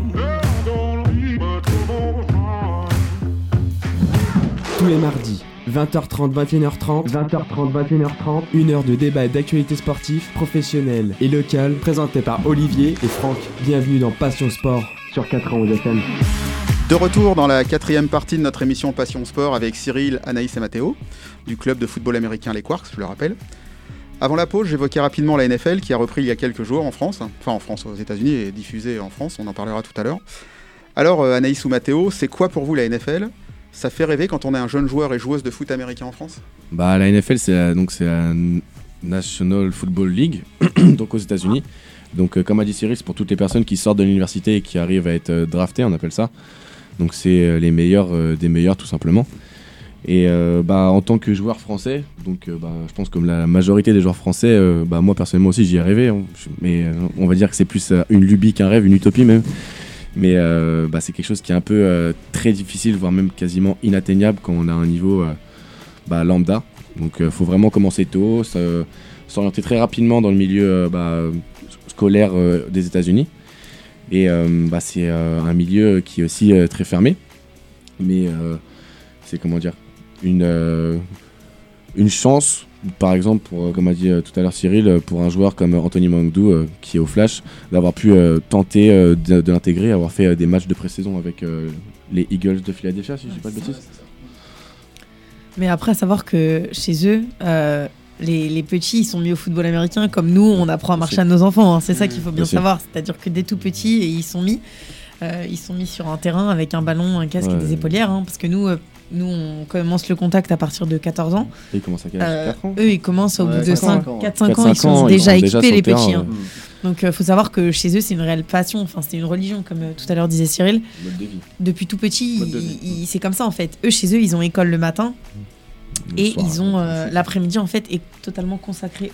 Tous les mardis, 20h30, 21h30, 20h30, 21h30, une heure de débat et d'actualité sportive, professionnelle et locale, présentée par Olivier et Franck. Bienvenue dans Passion Sport sur 91 FM. De retour dans la 4e partie de notre émission Passion Sport avec Cyril, Anaïs et Mathéo, du club de football américain les Quarks, je le rappelle. Avant la pause, j'évoquais rapidement la NFL qui a repris il y a quelques jours en France, enfin en France, aux États-Unis et diffusée en France, on en parlera tout à l'heure. Alors Anaïs ou Mathéo, c'est quoi pour vous la NFL ? Ça fait rêver quand on est un jeune joueur et joueuse de foot américain en France ? Bah, la NFL, c'est la National Football League, donc aux États-Unis. Donc, comme a dit Cyril, c'est pour toutes les personnes qui sortent de l'université et qui arrivent à être draftées, on appelle ça. Donc, c'est les meilleurs des meilleurs, tout simplement. Et en tant que joueur français, donc, je pense comme la majorité des joueurs français, moi personnellement aussi, j'y ai rêvé. Hein, mais on va dire que c'est plus une lubie qu'un rêve, une utopie même. Mais c'est quelque chose qui est un peu très difficile, voire même quasiment inatteignable quand on a un niveau lambda. Donc il faut vraiment commencer tôt, s'orienter très rapidement dans le milieu scolaire des États-Unis. Et c'est un milieu qui est aussi très fermé. Mais c'est comment dire une chance Par exemple, comme a dit tout à l'heure Cyril, pour un joueur comme Anthony Mangdou qui est au Flash, d'avoir pu tenter de l'intégrer, avoir fait des matchs de pré-saison avec les Eagles de Philadelphia, si je dis pas de bêtises. Mais après, à savoir que chez eux, les petits, ils sont mis au football américain comme nous, on apprend à marcher à nos enfants. Hein. C'est ça qu'il faut bien savoir. C'est-à-dire que dès tout petits, ils sont mis sur un terrain avec un ballon, un casque et des épaulières. Hein, parce que nous, on commence le contact à partir de 14 ans. Et ils commencent à 4 ans. Eux, ils commencent au bout de 4-5 ans. Ils sont déjà équipés, les petits. Hein. Donc, il faut savoir que chez eux, c'est une réelle passion. Enfin, c'est une religion, comme tout à l'heure disait Cyril. Mode de vie. Depuis tout petit, c'est comme ça, en fait. Eux, chez eux, ils ont école le matin. Et soir, ils ont l'après-midi, en fait, est totalement consacré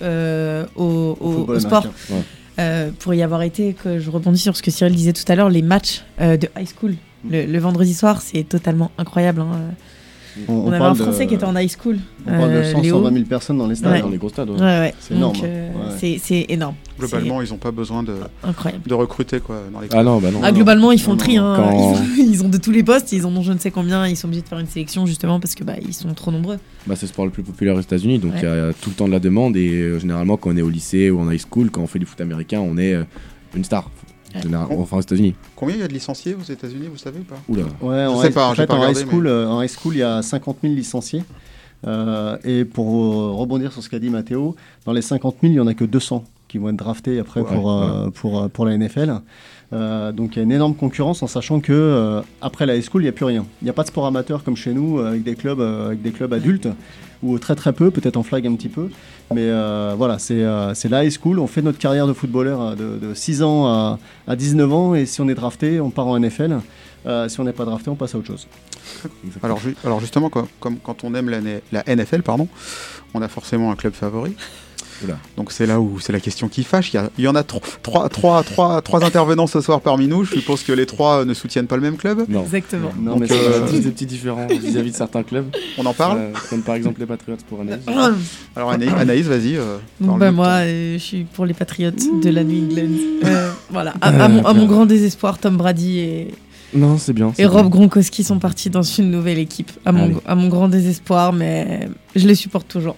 au sport. Pour y avoir été, que je rebondis sur ce que Cyril disait tout à l'heure, les matchs de high school. Le vendredi soir, c'est totalement incroyable. Hein. On avait un Français qui était en high school. On parle de 120 000 personnes dans les stades. Dans les gros stades. C'est énorme. C'est énorme. Globalement, ils n'ont pas besoin de recruter dans les clubs. Non. Globalement, ils font le tri. Hein. Ils ont de tous les postes. Ils en ont je ne sais combien. Ils sont obligés de faire une sélection justement parce que ils sont trop nombreux. C'est le sport le plus populaire aux États-Unis. Donc il y a tout le temps de la demande. Et généralement, quand on est au lycée ou en high school, quand on fait du foot américain, on est une star. Enfin aux États-Unis. Combien il y a de licenciés aux États-unis, vous savez ou pas? Oula. Ouais, en high school, il y a 50 000 licenciés. Et pour rebondir sur ce qu'a dit Mathéo, dans les 50 000, il n'y en a que 200 qui vont être draftés après pour la NFL. Donc il y a une énorme concurrence en sachant que après la high school, il n'y a plus rien. Il n'y a pas de sport amateur comme chez nous avec des clubs adultes ou très très peu, peut-être en flag un petit peu. Mais voilà, c'est la high school. On fait notre carrière de footballeur de 6 ans à 19 ans et si on est drafté, on part en NFL. Si on n'est pas drafté, on passe à autre chose. Alors justement, comme quand on aime la NFL, on a forcément un club favori. Oula. Donc c'est là où c'est la question qui fâche. Il y en a trois intervenants ce soir parmi nous. Je suppose que les trois ne soutiennent pas le même club. Non. Exactement. Non, mais c'est des petits différents vis-à-vis de certains clubs. On en parle comme par exemple les Patriots pour Anaïs. Alors Anaïs, vas-y. Moi, je suis pour les Patriots de la New England. Voilà. À mon grand désespoir, Tom Brady et... Non, c'est bien. Et Rob Gronkowski sont partis dans une nouvelle équipe. À mon grand désespoir, mais je les supporte toujours.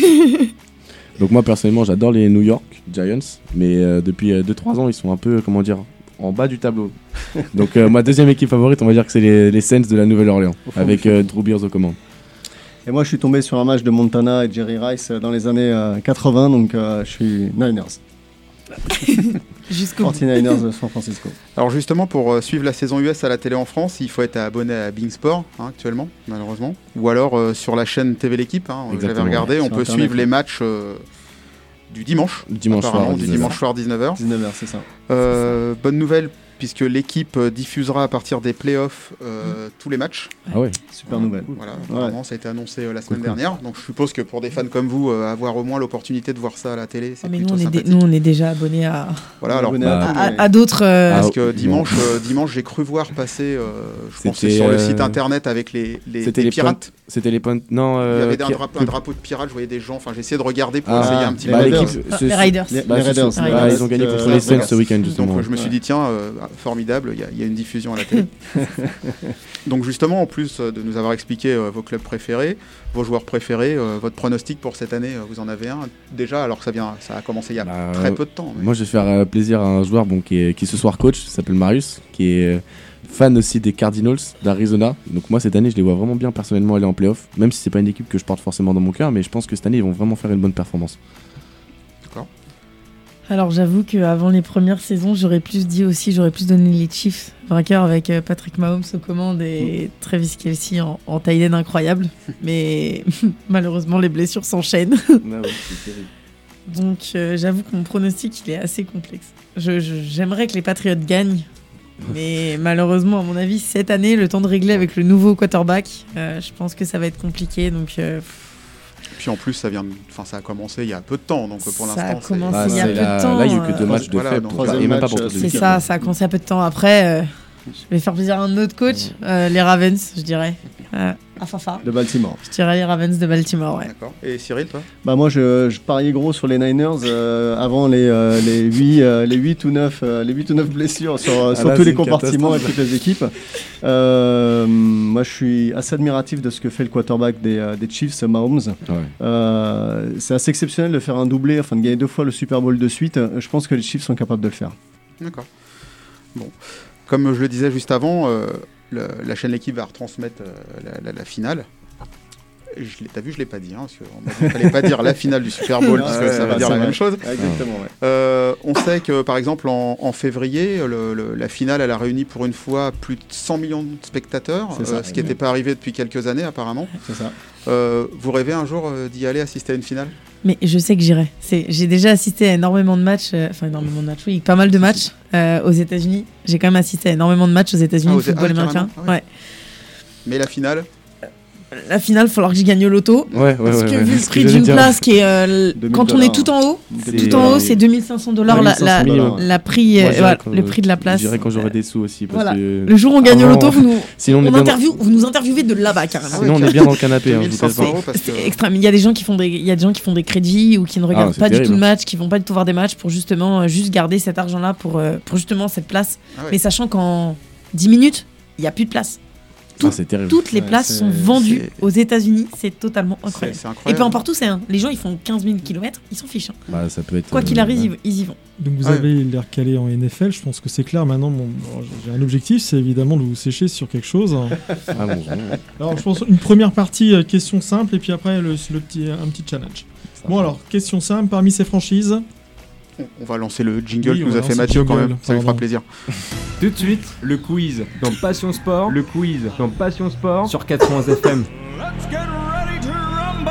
Donc moi personnellement j'adore les New York Giants, mais depuis 2-3 ans ils sont un peu, en bas du tableau. Donc ma deuxième équipe favorite, on va dire que c'est les Saints de la Nouvelle-Orléans, avec Drew Brees aux commandes. Et moi je suis tombé sur un match de Montana et Jerry Rice dans les années 80, donc je suis Niners. Jusqu'au 49ers de San Francisco. Alors justement, pour suivre la saison US à la télé en France, il faut être abonné à Bein Sport actuellement, malheureusement. Ou alors sur la chaîne TV L'Équipe, j'avais regardé, on peut suivre les matchs du dimanche. Dimanche soir 19h. 19h, c'est ça. Bonne nouvelle, puisque l'équipe diffusera à partir des playoffs tous les matchs. Ah ouais. Super nouvelle. Voilà, apparemment ça a été annoncé la semaine dernière. Donc je suppose que pour des fans comme vous, avoir au moins l'opportunité de voir ça à la télé, c'est plutôt sympathique. Nous on est déjà abonnés à... Voilà, alors à d'autres... Parce que dimanche j'ai cru voir passer, je pense sur le site internet avec les pirates. C'était les points... Non, il y avait un drapeau de pirates, je voyais des gens, j'ai essayé de regarder pour essayer un petit peu. Les Raiders. Ils ont gagné contre les Saints ce week-end justement. Donc je me suis dit tiens, formidable, il y a une diffusion à la télé. Donc justement, en plus de nous avoir expliqué vos clubs préférés, vos joueurs préférés, votre pronostic pour cette année, vous en avez un déjà, alors que ça a commencé il y a très peu de temps. Moi je vais faire plaisir à un joueur qui est ce soir coach, s'appelle Marius, qui est fan aussi des Cardinals d'Arizona. Donc moi cette année je les vois vraiment bien personnellement aller en playoff, même si c'est pas une équipe que je porte forcément dans mon cœur, mais je pense que cette année ils vont vraiment faire une bonne performance. D'accord. Alors j'avoue qu'avant les premières saisons, j'aurais plus donné les Chiefs vainqueurs avec Patrick Mahomes aux commandes et Travis Kelce en tight end incroyable. Mais malheureusement les blessures s'enchaînent. Ah ouais, c'est terrible. Donc j'avoue que mon pronostic il est assez complexe. J'aimerais que les Patriots gagnent. Mais malheureusement, à mon avis, cette année, le temps de régler avec le nouveau quarterback, je pense que ça va être compliqué. Donc, puis en plus, ça a commencé il y a peu de temps. Donc pour l'instant, ça a commencé il y a peu de temps. Là, il n'y a eu que 2 matchs de fait. C'est ça, ça a commencé il y a peu de temps. Après, je vais faire plaisir à un autre coach, les Ravens, je dirais. à Fafa. De Baltimore. Je dirais les Ravens de Baltimore, ouais. D'accord. Et Cyril, toi? Bah moi je pariais gros sur les Niners avant les 8 ou 9 blessures sur là, tous c'est les une compartiments et catastrophe. toutes les équipes. Moi je suis assez admiratif de ce que fait le quarterback des Chiefs, Mahomes. Ouais. C'est assez exceptionnel de faire un doublé, enfin de gagner 2 fois le Super Bowl de suite. Je pense que les Chiefs sont capables de le faire. D'accord. Bon, comme je le disais juste avant, la chaîne L'équipe va retransmettre la finale. T'as vu, je l'ai pas dit, parce qu'on m'a dit qu'il fallait pas dire la finale du Super Bowl, parce que ça va dire la même chose. Exactement, ouais. On sait que, par exemple, en février, la finale, elle a réuni pour une fois plus de 100 millions de spectateurs, ce qui n'était pas arrivé depuis quelques années, apparemment. C'est ça. Vous rêvez un jour d'y aller assister à une finale? Mais je sais que j'irai. J'ai déjà assisté à énormément de matchs, oui, pas mal de matchs aux États-Unis. J'ai quand même assisté à énormément de matchs aux États-Unis, football américain. Ouais. Mais la finale? La finale, il va falloir que j'y gagne au loto. Parce que vu le prix d'une place qui est. Quand on est tout en haut, c'est 2500 $. Le prix de la place. Je dirais quand j'aurai des sous aussi. Parce que le jour où on gagne au loto, vous nous interviewez de là-bas carrément. Sinon, on est bien dans le canapé. C'est extrême. Il y a des gens qui font des crédits ou qui ne regardent pas du tout le match, qui vont pas du tout voir des matchs pour justement juste garder cet argent-là pour justement cette place. Mais sachant qu'en 10 minutes, il n'y a plus de place. C'est terrible. Toutes les places sont vendues aux États-Unis, c'est totalement incroyable. C'est incroyable. Et peu importe où c'est, les gens ils font 15 000 km, ils s'en fichent. Ça peut être, quoi qu'il arrive, ils y vont. Donc vous avez l'air calé en NFL, je pense que c'est clair maintenant. J'ai un objectif, c'est évidemment de vous sécher sur quelque chose. Alors je pense une première partie, question simple, et puis après un petit challenge. Bon alors, question simple, parmi ces franchises... On va lancer le jingle que nous a fait Mathieu quand même, ça lui fera plaisir. Tout de suite, le quiz dans Passion Sport. Le quiz dans Passion Sport sur 91 FM. Let's get ready to rumble!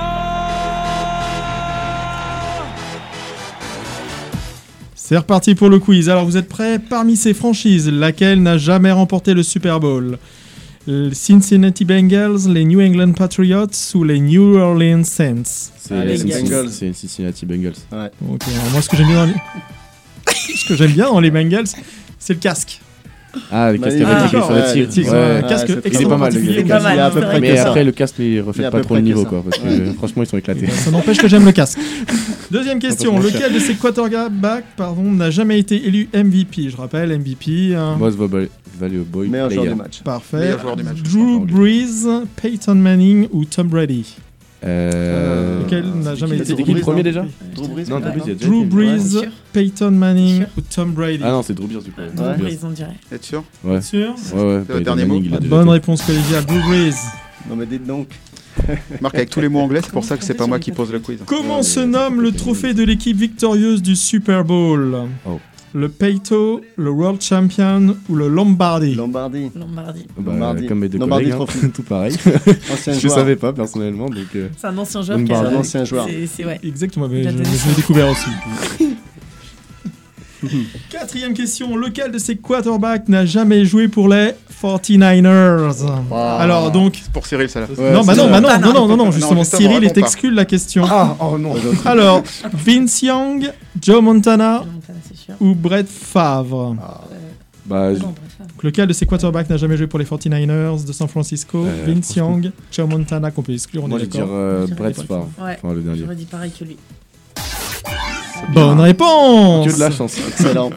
C'est reparti pour le quiz. Alors vous êtes prêts? Parmi ces franchises, laquelle n'a jamais remporté le Super Bowl? Les Cincinnati Bengals, les New England Patriots ou les New Orleans Saints? C'est les Cincinnati Bengals. Ouais. Ok, alors moi ce que j'aime bien dans les Bengals, c'est le casque. Ah, le casque avec les tigres. Un casque il est pas mal. Mais après, le casque, il reflète pas trop le niveau, quoi. Parce que franchement, ils sont éclatés. Ça n'empêche que j'aime le casque. Deuxième question. Lequel de ces quarterbacks n'a jamais été élu MVP? Je rappelle, MVP. Most Valuable meilleur joueur Player. du match. Parfait. Drew Brees, Peyton Manning ou Tom Brady? Lequel n'a jamais été élu? Qui le premier déjà? Drew Brees, Peyton Manning ou Tom Brady? Ah non, c'est Drew Brees du coup. Drew Brees, on dirait. Êtes sûr? Ouais. Sûr? Ouais. C'est le dernier mot. Bonne réponse collégiale, Drew Brees. Non mais dites donc. Marc, avec tous les mots anglais, c'est pour ça que c'est pas moi qui pose le quiz. Comment se nomme le trophée de l'équipe victorieuse du Super Bowl? Le Peyto, le World Champion ou le Lombardi? Lombardi. Comme mes deux collègues, tout pareil. Je savais pas personnellement. Donc, c'est un ancien joueur. C'est un ancien joueur. Ouais. Exactement, je l'ai découvert aussi. Quatrième question, lequel de ces quarterbacks n'a jamais joué pour les 49ers? Alors donc... C'est pour Cyril, ça là. Non, justement, Cyril est exclu de la question. Non. Alors, Vince Young, Joe Montana ou Brett Favre? Lequel de ces quarterbacks n'a jamais joué pour les 49ers de San Francisco? Vince Young, Joe Montana, qu'on peut exclure, on est d'accord? Moi, je vais dire Brett Favre. Ouais, le dernier. j'aurais dit pareil que lui. Bonne réponse! Que de la chance. Excellent.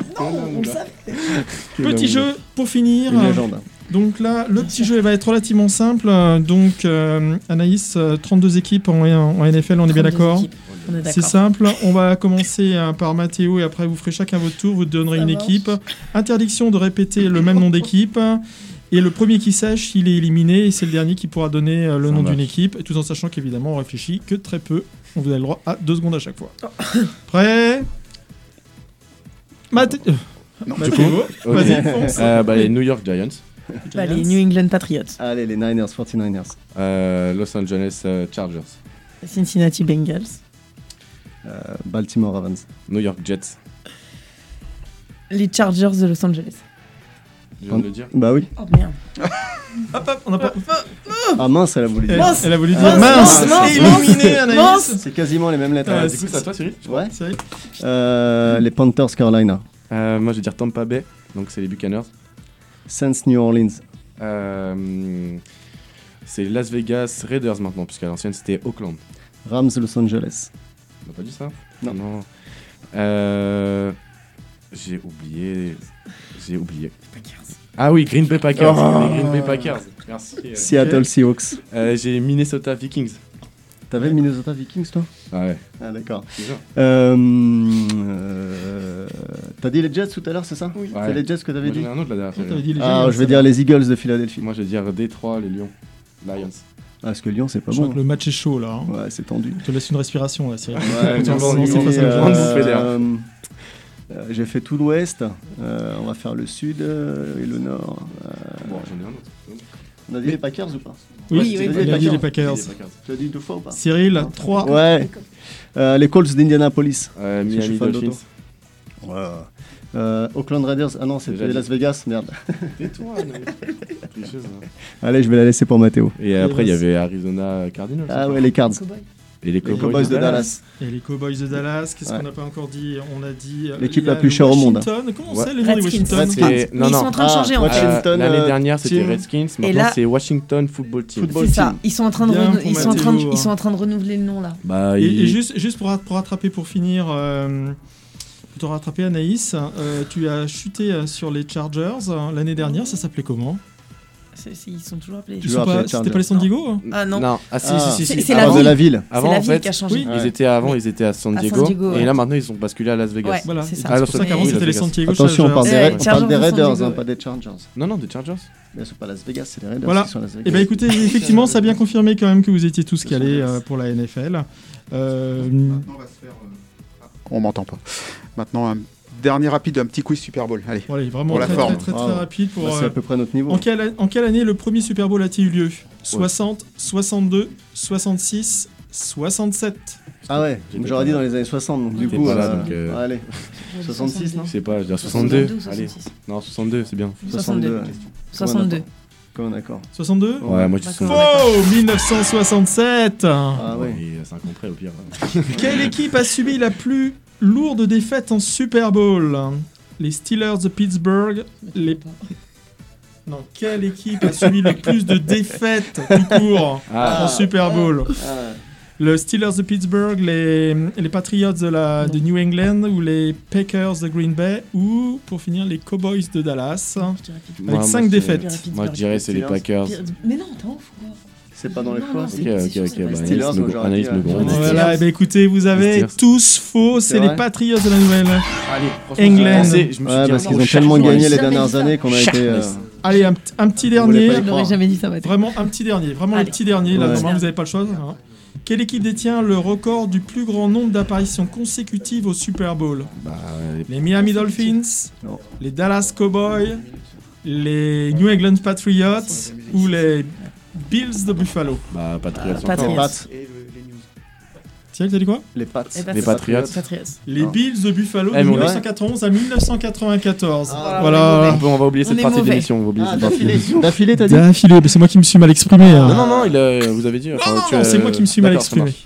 Petit jeu pour finir. Une légende. Donc là, le petit jeu va être relativement simple. Donc, Anaïs, 32 équipes en NFL, on est bien d'accord? C'est simple. On va commencer par Mathéo et après vous ferez chacun votre tour. Vous donnerez une équipe. Interdiction de répéter le même nom d'équipe. Et le premier qui sache, il est éliminé. Et c'est le dernier qui pourra donner le nom d'une équipe. Et tout en sachant qu'évidemment, on réfléchit que très peu. On vous a le droit à 2 secondes à chaque fois. Prêt? Mathéo. Vas-y, fonce. Les New York Giants. Les New England Patriots. Allez, les Niners, 49ers. Los Angeles Chargers. Cincinnati Bengals. Baltimore Ravens. New York Jets. Les Chargers de Los Angeles. Je viens de le dire. Bah oui. Oh merde. Hop, on a pas... Ah mince, elle a voulu dire. Elle a voulu dire mince. Éliminé, Anaïs. C'est quasiment les mêmes lettres. Du coup, c'est à toi, Cyril? Ouais. Les Panthers Carolina. Moi, je vais dire Tampa Bay. Donc, c'est les Buccaneers. Saints New Orleans. C'est Las Vegas Raiders maintenant, puisqu'à l'ancienne c'était Oakland. Rams Los Angeles. On n'a pas dit ça? Non. J'ai oublié. Ah oui, Green Bay Packers. Les Green Bay Packers. Merci. Seattle Seahawks. J'ai Minnesota Vikings. T'avais Minnesota Vikings, toi? Ouais. Ah, d'accord. T'as dit les Jets tout à l'heure, c'est ça? Oui. Ouais. C'est les Jets que t'avais dit? J'en ai un autre là derrière. Ah, je vais dire les Eagles de Philadelphie. Moi je vais dire Détroit, les Lions. Lions. Ah, parce que Lyon, c'est pas Je bon. crois que le match est chaud là. Hein. Ouais, c'est tendu. Je te laisse une respiration là, Cyril. Ouais, Tu vas merci. lancer face à nous. J'ai fait tout l'ouest. On va faire le sud et le nord. Bon, j'en ai un autre. On a dit les Packers ou pas? Oui, tu as il a dit les Packers. Tu as dit 2 fois ou pas? Cyril, 3. Ouais. Les Colts d'Indianapolis. Miami Dolphins. Ouais. Oakland Raiders. Ah non, c'était Las Vegas. Merde. Tais-toi, Allez, je vais la laisser pour Mathéo. Et après, il y avait Arizona Cardinals. Ah ouais, les Cards. Et les Cowboys de Dallas. Et les Cowboys de Dallas, qu'est-ce qu'on n'a pas encore dit? On a dit l'équipe la plus chère au monde. Comment c'est le nom des Washington? Ils sont en train de changer en fait. L'année dernière c'était Redskins, maintenant c'est Washington Football Team. C'est ça, ils sont en train de renouveler le nom là. Bah, et juste pour rattraper, pour finir, pour te rattraper Anaïs, tu as chuté sur les Chargers l'année dernière, ça s'appelait comment? Ils sont toujours appelés. C'était pas les San Diego hein? Ah non. Ah si. C'est la ville. Avant la en fait, qui a changé. Ils étaient à San Diego. Et là maintenant ils sont basculés à Las Vegas. Ouais, voilà. C'est ça. C'est pour ça qu'avant c'était les San Diego. Attention, on parle des Raiders, pas des Chargers. Non, des Chargers. Mais c'est pas Las Vegas, c'est les Raiders voilà. qui sont à Las Vegas. Et bah écoutez, effectivement, ça a bien confirmé quand même que vous étiez tous calés pour la NFL. Maintenant, on va se faire. On m'entend pas. Maintenant, un dernier rapide, un petit quiz Super Bowl. Allez, voilà, vraiment pour la très, forme. très rapide. C'est à peu près notre niveau. En quelle année le premier Super Bowl a-t-il eu lieu? 60, 62, 66, 67. Ah ouais, j'aurais dit dans les années 60, donc du coup, allez, 66, non? Je sais pas, je vais dire 62. Allez, non, 62, c'est bien. 62. Comment d'accord? 62? Ouais, moi je dis 62. Oh, 1967. Ah ouais. Et 5 contre au pire. Quelle équipe a subi la plus lourde défaite en Super Bowl? Les Steelers de Pittsburgh. Non, quelle équipe a subi le plus de défaites tout court en Super Bowl? Le Steelers de Pittsburgh, les Patriots de New England ou les Packers de Green Bay ou, pour finir, les Cowboys de Dallas avec 5 défaites. Moi je dirais c'est les Packers. Mais non, t'es ouf ou quoi? C'est pas dans les choix. Ok. Analyse me gronde. Voilà, bah écoutez, vous avez tous faux, c'est les Patriots de la Nouvelle-England. Parce qu'ils ont tellement gagné les dernières années qu'on a été... Allez, un petit dernier. Je n'aurais jamais dit ça, Mathieu. Vraiment un petit dernier. Vraiment le petit dernier. Là, vraiment, vous n'avez pas le choix. Hein. Quelle équipe détient le record du plus grand nombre d'apparitions consécutives au Super Bowl? Les Miami Dolphins, les Dallas Cowboys, les New England Patriots ou les Bills de Buffalo? Patriots. Tiens, t'as dit quoi? Les Pats. Les Patriots. Les Bills de Buffalo de 1991 à 1994. Voilà. On va oublier cette partie de l'émission. D'affilée, t'as dit? D'affilée, c'est moi qui me suis mal exprimé. Non, vous avez dit. Non, c'est moi qui me suis mal exprimé.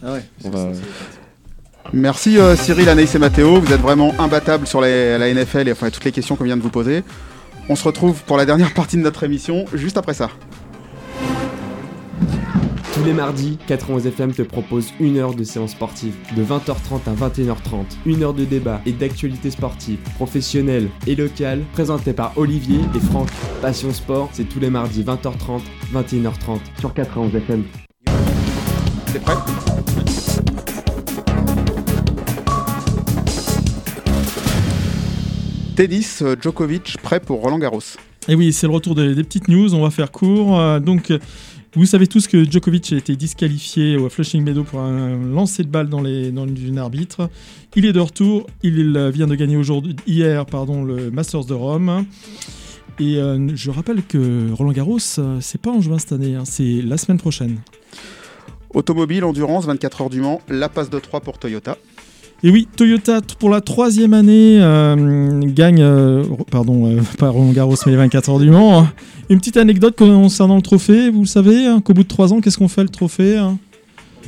Merci Cyril, Anaïs et Mathéo. Vous êtes vraiment imbattables sur la NFL et enfin toutes les questions qu'on vient de vous poser. On se retrouve pour la dernière partie de notre émission juste après ça. Tous les mardis, 91 FM te propose une heure de séance sportive, de 20h30 à 21h30. Une heure de débat et d'actualité sportive, professionnelle et locale, présentée par Olivier et Franck. Passion Sport, c'est tous les mardis 20h30, 21h30 sur 91 FM. T'es prêt ? Tennis, Djokovic prêt pour Roland Garros. Et oui, c'est le retour des petites news, on va faire court. Donc, vous savez tous que Djokovic a été disqualifié au Flushing Meadows pour un lancer de balle dans une arbitre. Il est de retour, il vient de gagner hier le Masters de Rome. Et je rappelle que Roland Garros, c'est pas en juin cette année, c'est la semaine prochaine. Automobile, endurance, 24 heures du Mans, la passe de 3 pour Toyota. Et oui, Toyota, pour la 3e année, gagne, pas Roland Garros, mais les 24 heures du Mans. Une petite anecdote concernant le trophée, vous le savez, qu'au bout de 3 ans, qu'est-ce qu'on fait le trophée?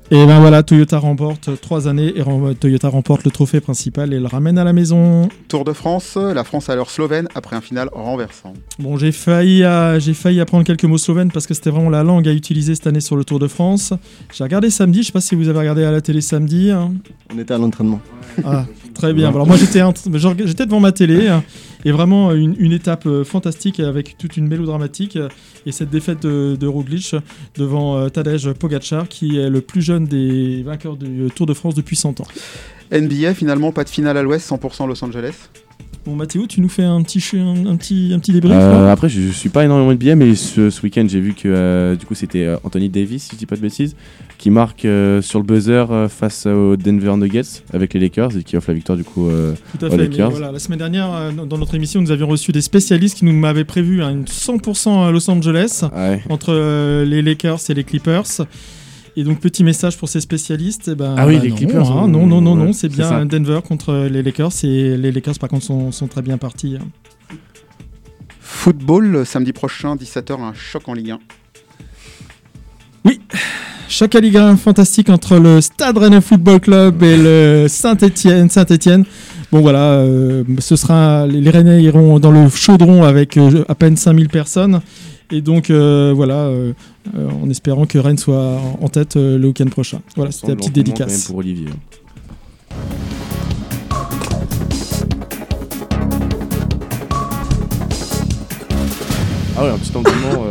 Et ben voilà, Toyota remporte 3 années et Toyota remporte le trophée principal et le ramène à la maison. Tour de France, la France à l'heure slovène après un final renversant. Bon, j'ai failli apprendre quelques mots slovènes parce que c'était vraiment la langue à utiliser cette année sur le Tour de France. J'ai regardé samedi, je sais pas si vous avez regardé à la télé samedi. On était à l'entraînement. Ah, très bien. Alors moi j'étais devant ma télé et vraiment une étape fantastique avec toute une mélodramatique et cette défaite de Roglic devant Tadej Pogačar qui est le plus jeune des vainqueurs du Tour de France depuis 100 ans. NBA, finalement, pas de finale à l'Ouest, 100% Los Angeles. Bon, Mathéo, tu nous fais un petit débrief Après, je suis pas énormément NBA, mais ce week-end, j'ai vu que du coup, c'était Anthony Davis, si je dis pas de bêtises, qui marque sur le buzzer face aux Denver Nuggets avec les Lakers et qui offre la victoire du coup Tout à aux fait, Lakers. Voilà, la semaine dernière, dans notre émission, nous avions reçu des spécialistes qui nous avaient prévu une 100% à Los Angeles entre les Lakers et les Clippers. Et donc, petit message pour ces spécialistes. Les Clippers. Non, c'est bien ça. Denver contre les Lakers. Et les Lakers, par contre, sont très bien partis. Football, samedi prochain, 17h, un choc en Ligue 1. Oui, choc à Ligue 1 fantastique entre le Stade Rennais Football Club et le Saint-Étienne. Bon voilà, les Rennais iront dans le chaudron avec à peine 5000 personnes. Et donc en espérant que Rennes soit en tête le week-end prochain. Voilà, c'était la petite dédicace. Quand même pour Olivier. Ah ouais, un petit engouement.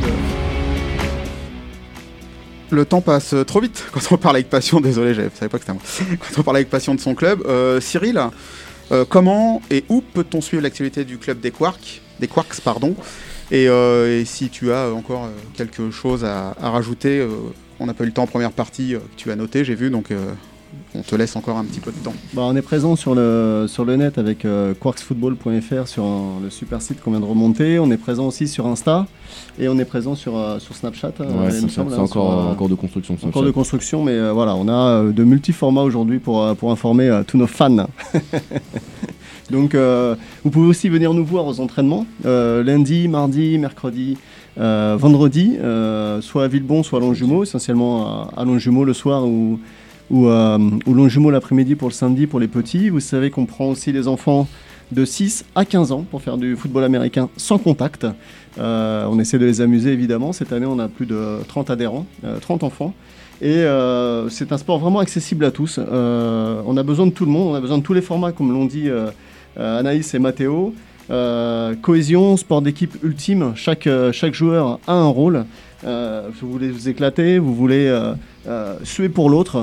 Le temps passe trop vite quand on parle avec passion. Désolé, je savais pas que c'était moi. Quand on parle avec passion de son club, Cyril, comment et où peut-on suivre l'actualité du club des Quarks, et si tu as encore quelque chose à rajouter, on n'a pas eu le temps en première partie que tu as noté, j'ai vu, donc on te laisse encore un petit peu de temps. On est présent sur le net avec quarksfootball.fr sur le super site qu'on vient de remonter. On est présent aussi sur Insta et on est présent sur Snapchat. C'est encore de construction. Encore de construction, mais voilà, on a de multi-formats aujourd'hui pour informer tous nos fans. Donc vous pouvez aussi venir nous voir aux entraînements lundi, mardi, mercredi, vendredi, soit à Villebon, soit à Longjumeau, essentiellement à Longjumeau le soir ou Longjumeau l'après-midi pour le samedi pour les petits. Vous savez qu'on prend aussi les enfants de 6 à 15 ans pour faire du football américain sans contact. On essaie de les amuser évidemment. Cette année on a plus de 30 adhérents, 30 enfants. Et c'est un sport vraiment accessible à tous. On a besoin de tout le monde, on a besoin de tous les formats comme l'ont dit Anaïs et Mathéo. Cohésion, sport d'équipe ultime, chaque joueur a un rôle. Vous voulez vous éclater, vous voulez suer pour l'autre.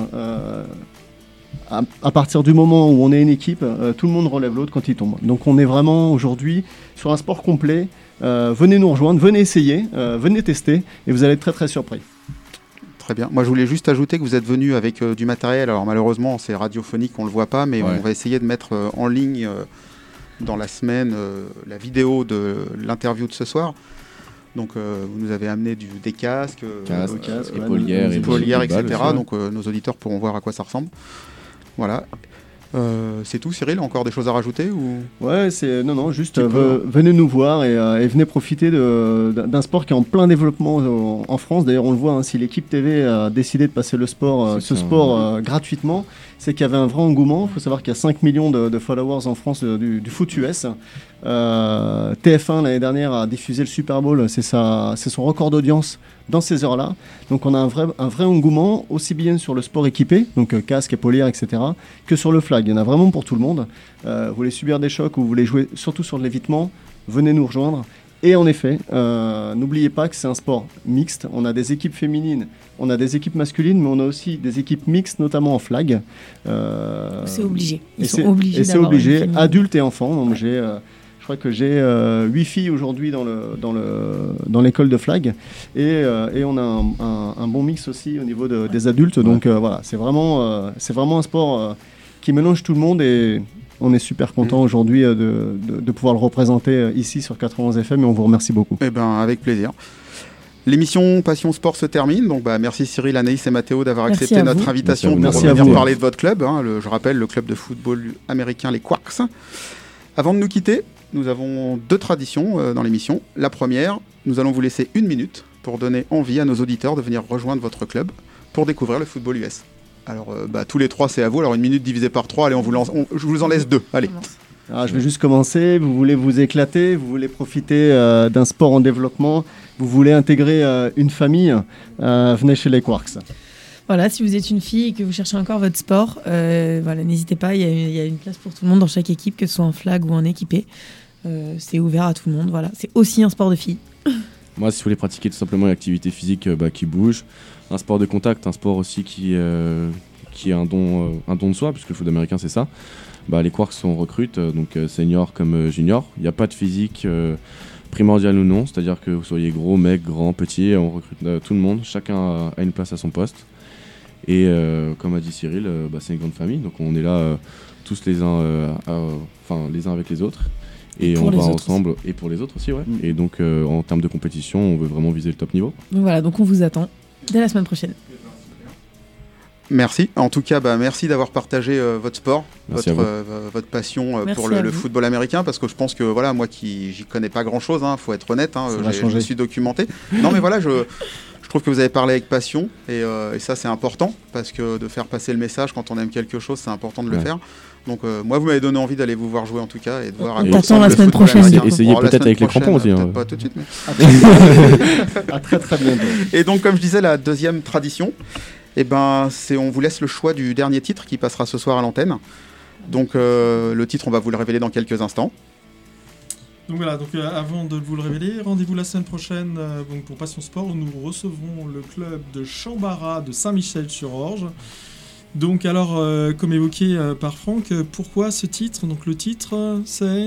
À partir du moment où on est une équipe, tout le monde relève l'autre quand il tombe. Donc on est vraiment aujourd'hui sur un sport complet. Venez nous rejoindre, venez essayer, venez tester et vous allez être très très surpris. Très bien. Moi, je voulais juste ajouter que vous êtes venu avec du matériel. Alors malheureusement, c'est radiophonique, on ne le voit pas, mais on va essayer de mettre en ligne dans la semaine la vidéo de l'interview de ce soir. Donc vous nous avez amené des casques, épaulières, etc. Donc nos auditeurs pourront voir à quoi ça ressemble. Voilà. C'est tout, Cyril, encore des choses à rajouter ou... Ouais, juste venez nous voir et venez profiter d'un sport qui est en plein développement en France. D'ailleurs, on le voit, si l'équipe TV a décidé de passer ce sport gratuitement, c'est qu'il y avait un vrai engouement. Il faut savoir qu'il y a 5 millions de followers en France du foot US. TF1 l'année dernière a diffusé le Super Bowl, c'est son record d'audience dans ces heures-là. Donc on a un vrai engouement, aussi bien sur le sport équipé, donc casque, épaulière, etc., que sur le flag. Il y en a vraiment pour tout le monde. Vous voulez subir des chocs ou vous voulez jouer surtout sur de l'évitement, venez nous rejoindre. Et en effet, n'oubliez pas que c'est un sport mixte. On a des équipes féminines, on a des équipes masculines, mais on a aussi des équipes mixtes, notamment en flag. C'est obligé. C'est obligé, adultes et enfants. Donc je crois que j'ai 8 filles aujourd'hui dans l'école de flag et on a un bon mix aussi au niveau des adultes. Donc voilà, c'est vraiment un sport qui mélange tout le monde et on est super content aujourd'hui de pouvoir le représenter ici sur 91 FM et on vous remercie beaucoup. Eh ben, avec plaisir. L'émission Passion Sport se termine. Donc, merci Cyril, Anaïs et Mathéo d'avoir accepté notre invitation pour venir parler de votre club. Je rappelle, le club de football américain, les Quarks. Avant de nous quitter, nous avons 2 traditions dans l'émission. La première, nous allons vous laisser 1 minute pour donner envie à nos auditeurs de venir rejoindre votre club. pour découvrir le football US. Alors, tous les 3, c'est à vous. Alors, une minute divisée par 3, allez, je vous en laisse 2. Allez. Alors, je vais juste commencer. Vous voulez vous éclater, vous voulez profiter d'un sport en développement, vous voulez intégrer une famille, venez chez les Quarks. Voilà, si vous êtes une fille et que vous cherchez encore votre sport, n'hésitez pas, il y a une place pour tout le monde dans chaque équipe, que ce soit en flag ou en équipé. C'est ouvert à tout le monde, voilà. C'est aussi un sport de filles. Moi, si vous voulez pratiquer tout simplement une activité physique qui bouge, un sport de contact, un sport aussi qui est un don de soi, puisque le foot américain c'est ça, les Quarks on recrute, donc senior comme junior. Il n'y a pas de physique primordial ou non, c'est-à-dire que vous soyez gros, mec, grand, petit, on recrute tout le monde, chacun a une place à son poste. Et comme a dit Cyril, c'est une grande famille, donc on est là tous les uns avec les autres. Et on va ensemble, aussi. Et pour les autres aussi, ouais. Et donc, en termes de compétition, on veut vraiment viser le top niveau. Donc voilà, donc on vous attend dès la semaine prochaine. Merci. En tout cas, merci d'avoir partagé votre sport, votre passion pour le football américain, parce que je pense que moi j'y connais pas grand-chose, faut être honnête, je me suis documenté. Non mais voilà, je trouve que vous avez parlé avec passion et ça c'est important, parce que de faire passer le message quand on aime quelque chose, c'est important de le faire. Donc moi vous m'avez donné envie d'aller vous voir jouer en tout cas et de voir à quoi ressemble le football américain. Essayez peut-être avec les crampons aussi. Pas tout de suite, mais à très très bientôt. Et donc comme je disais, la deuxième tradition, on vous laisse le choix du dernier titre qui passera ce soir à l'antenne. Donc le titre, on va vous le révéler dans quelques instants. Donc voilà, avant de vous le révéler, rendez-vous la semaine prochaine pour Passion Sport, où nous recevrons le club de Chambara de Saint-Michel-sur-Orge. Donc alors, comme évoqué par Franck, pourquoi ce titre ? Donc le titre, c'est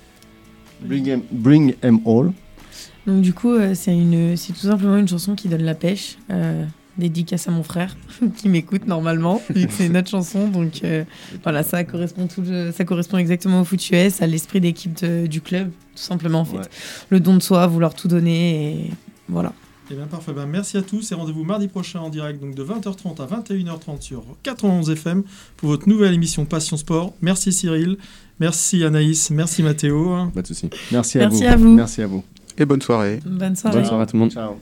Bring 'em all. Donc du coup, c'est tout simplement une chanson qui donne la pêche. Dédicace à mon frère qui m'écoute normalement, vu que c'est notre chanson. Donc ça correspond exactement au foot US, à l'esprit d'équipe du club, tout simplement en fait. Ouais. Le don de soi, vouloir tout donner, et voilà. Et bien parfait, merci à tous et rendez-vous mardi prochain en direct, donc de 20h30 à 21h30 sur 91 FM pour votre nouvelle émission Passion Sport. Merci Cyril, merci Anaïs, merci Mathéo. Pas de soucis. Merci à vous. Merci à vous. Et bonne soirée. Bonne soirée à tout le monde. Ciao.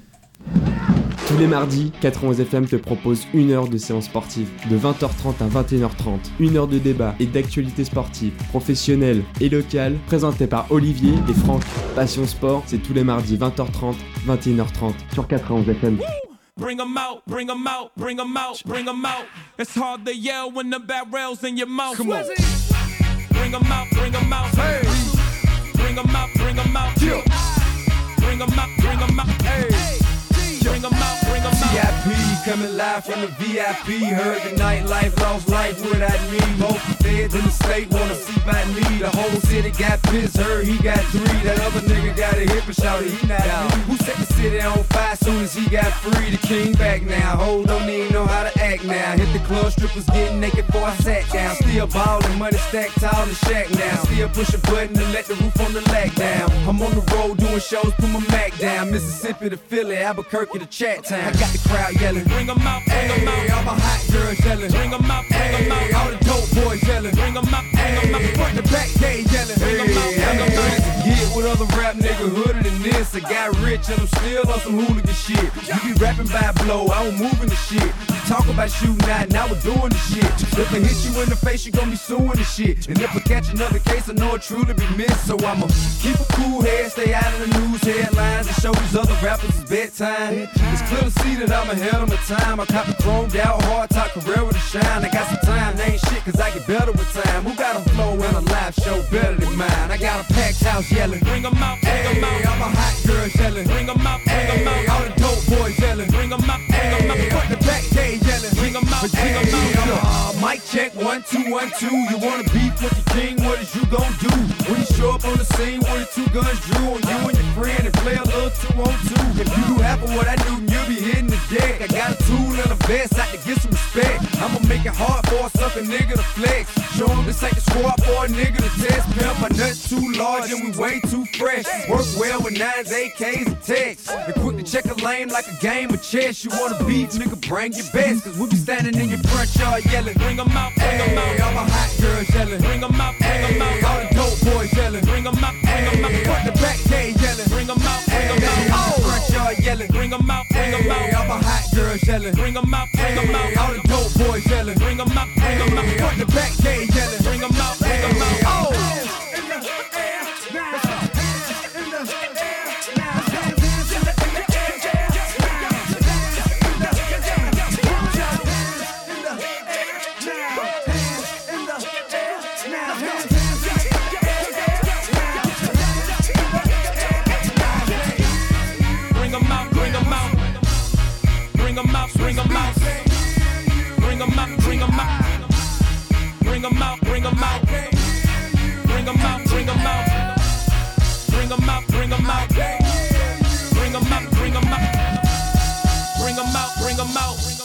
Tous les mardis, 91 FM te propose une heure de séance sportive, de 20h30 à 21h30. Une heure de débat et d'actualité sportive, professionnelle et locale, présentée par Olivier et Franck. Passion Sport, c'est tous les mardis, 20h30, 21h30, sur 91 FM. Bring 'em out, bring 'em out, bring 'em out, bring 'em out. It's hard to yell when the barrel's in your mouth. Come on. Bring 'em out, bring 'em out. Hey. Bring 'em out, bring 'em out. Yeah. Bring 'em out, bring 'em out. Hey. Bring 'em out, bring 'em out. VIP coming live from the VIP. Heard the nightlife, lost life without me. Both feds in the state wanna see by me. The whole city got pissed, heard he got 3. That other nigga got a hip and shouted he not out. Who set the city on fire soon as he got free? The king back now, hoes don't even know how to act now. Hit the club, strippers getting naked before I sat down. Still ballin', money stacked tall in the shack now. Still push a button and let the roof on the lag down. I'm on the road doing shows, put my Mac down. Mississippi to Philly, Albuquerque to Chat Town. I got the crowd yelling, bring 'em out, bring 'em out. All my hot girls yelling, bring 'em out, bring 'em out. All the dope boys yelling, bring 'em out, bring 'em out. Front to back, they yelling, bring 'em out, bring 'em out. Get with other rap nigga hooded than this. I got rich and I'm still on some hooligan shit. You be rapping by blow, I don't moving the shit. You talk about shooting out, now we're doing the shit. If I hit you in the face, you gon' be suing the shit. And if I catch another case, I know it truly be missed. So I'ma keep a cool head, stay out of the news headlines, and show these other rappers it's bedtime. It's clear to see that I'm ahead of my time. I caught the chromed out, hard top career with a shine. I got some time, they ain't shit, cause I get better with time. Who got a flow and a live show better than mine? I got a packed house yelling, bring 'em out, bring 'em out. All my hot girls yelling, bring 'em out, bring 'em out. All the dope boys yelling, bring 'em out, bring 'em out. Front the back, they yelling, bring 'em out, bring 'em out. Mic check, 1 2 1 2. You wanna beef with the king? What is you gon' do? When you show up on the scene, 1 or 2 guns drew on you and your friend and play a little 2-on-2. If you do half of what I do, you'll be hitting the deck. I got a tool and a vest, I can get some respect. I'ma make it hard for a sucker nigga to flex. Show him this ain't the squad for a nigga to test. Pimp, my nuts too large and we way too fresh. Work well with 9s, AKs, and texts. And quick to check a lane like a game of chess. You wanna beat, nigga, bring your best. Cause we be standing in your front yard yelling, bring 'em out, bring 'em out. All my hot girls yelling, bring 'em out, bring 'em out. All the dope boys yelling, bring 'em out, bring 'em out. Front the back, they yelling, bring 'em out, bring 'em out. Front yard yelling, bring 'em out, bring 'em out. All my hot girls girls yelling. Bring them out, bring them out. All the dope boys yelling. Bring them out, bring them out. Front the back gate yelling. Bring them out, bring them out. Oh! Bring them out, bring them out, bring them out, bring them out, bring them out, bring them out, bring them out, bring them out, bring them out, bring them out, bring them out, bring them out, bring them out.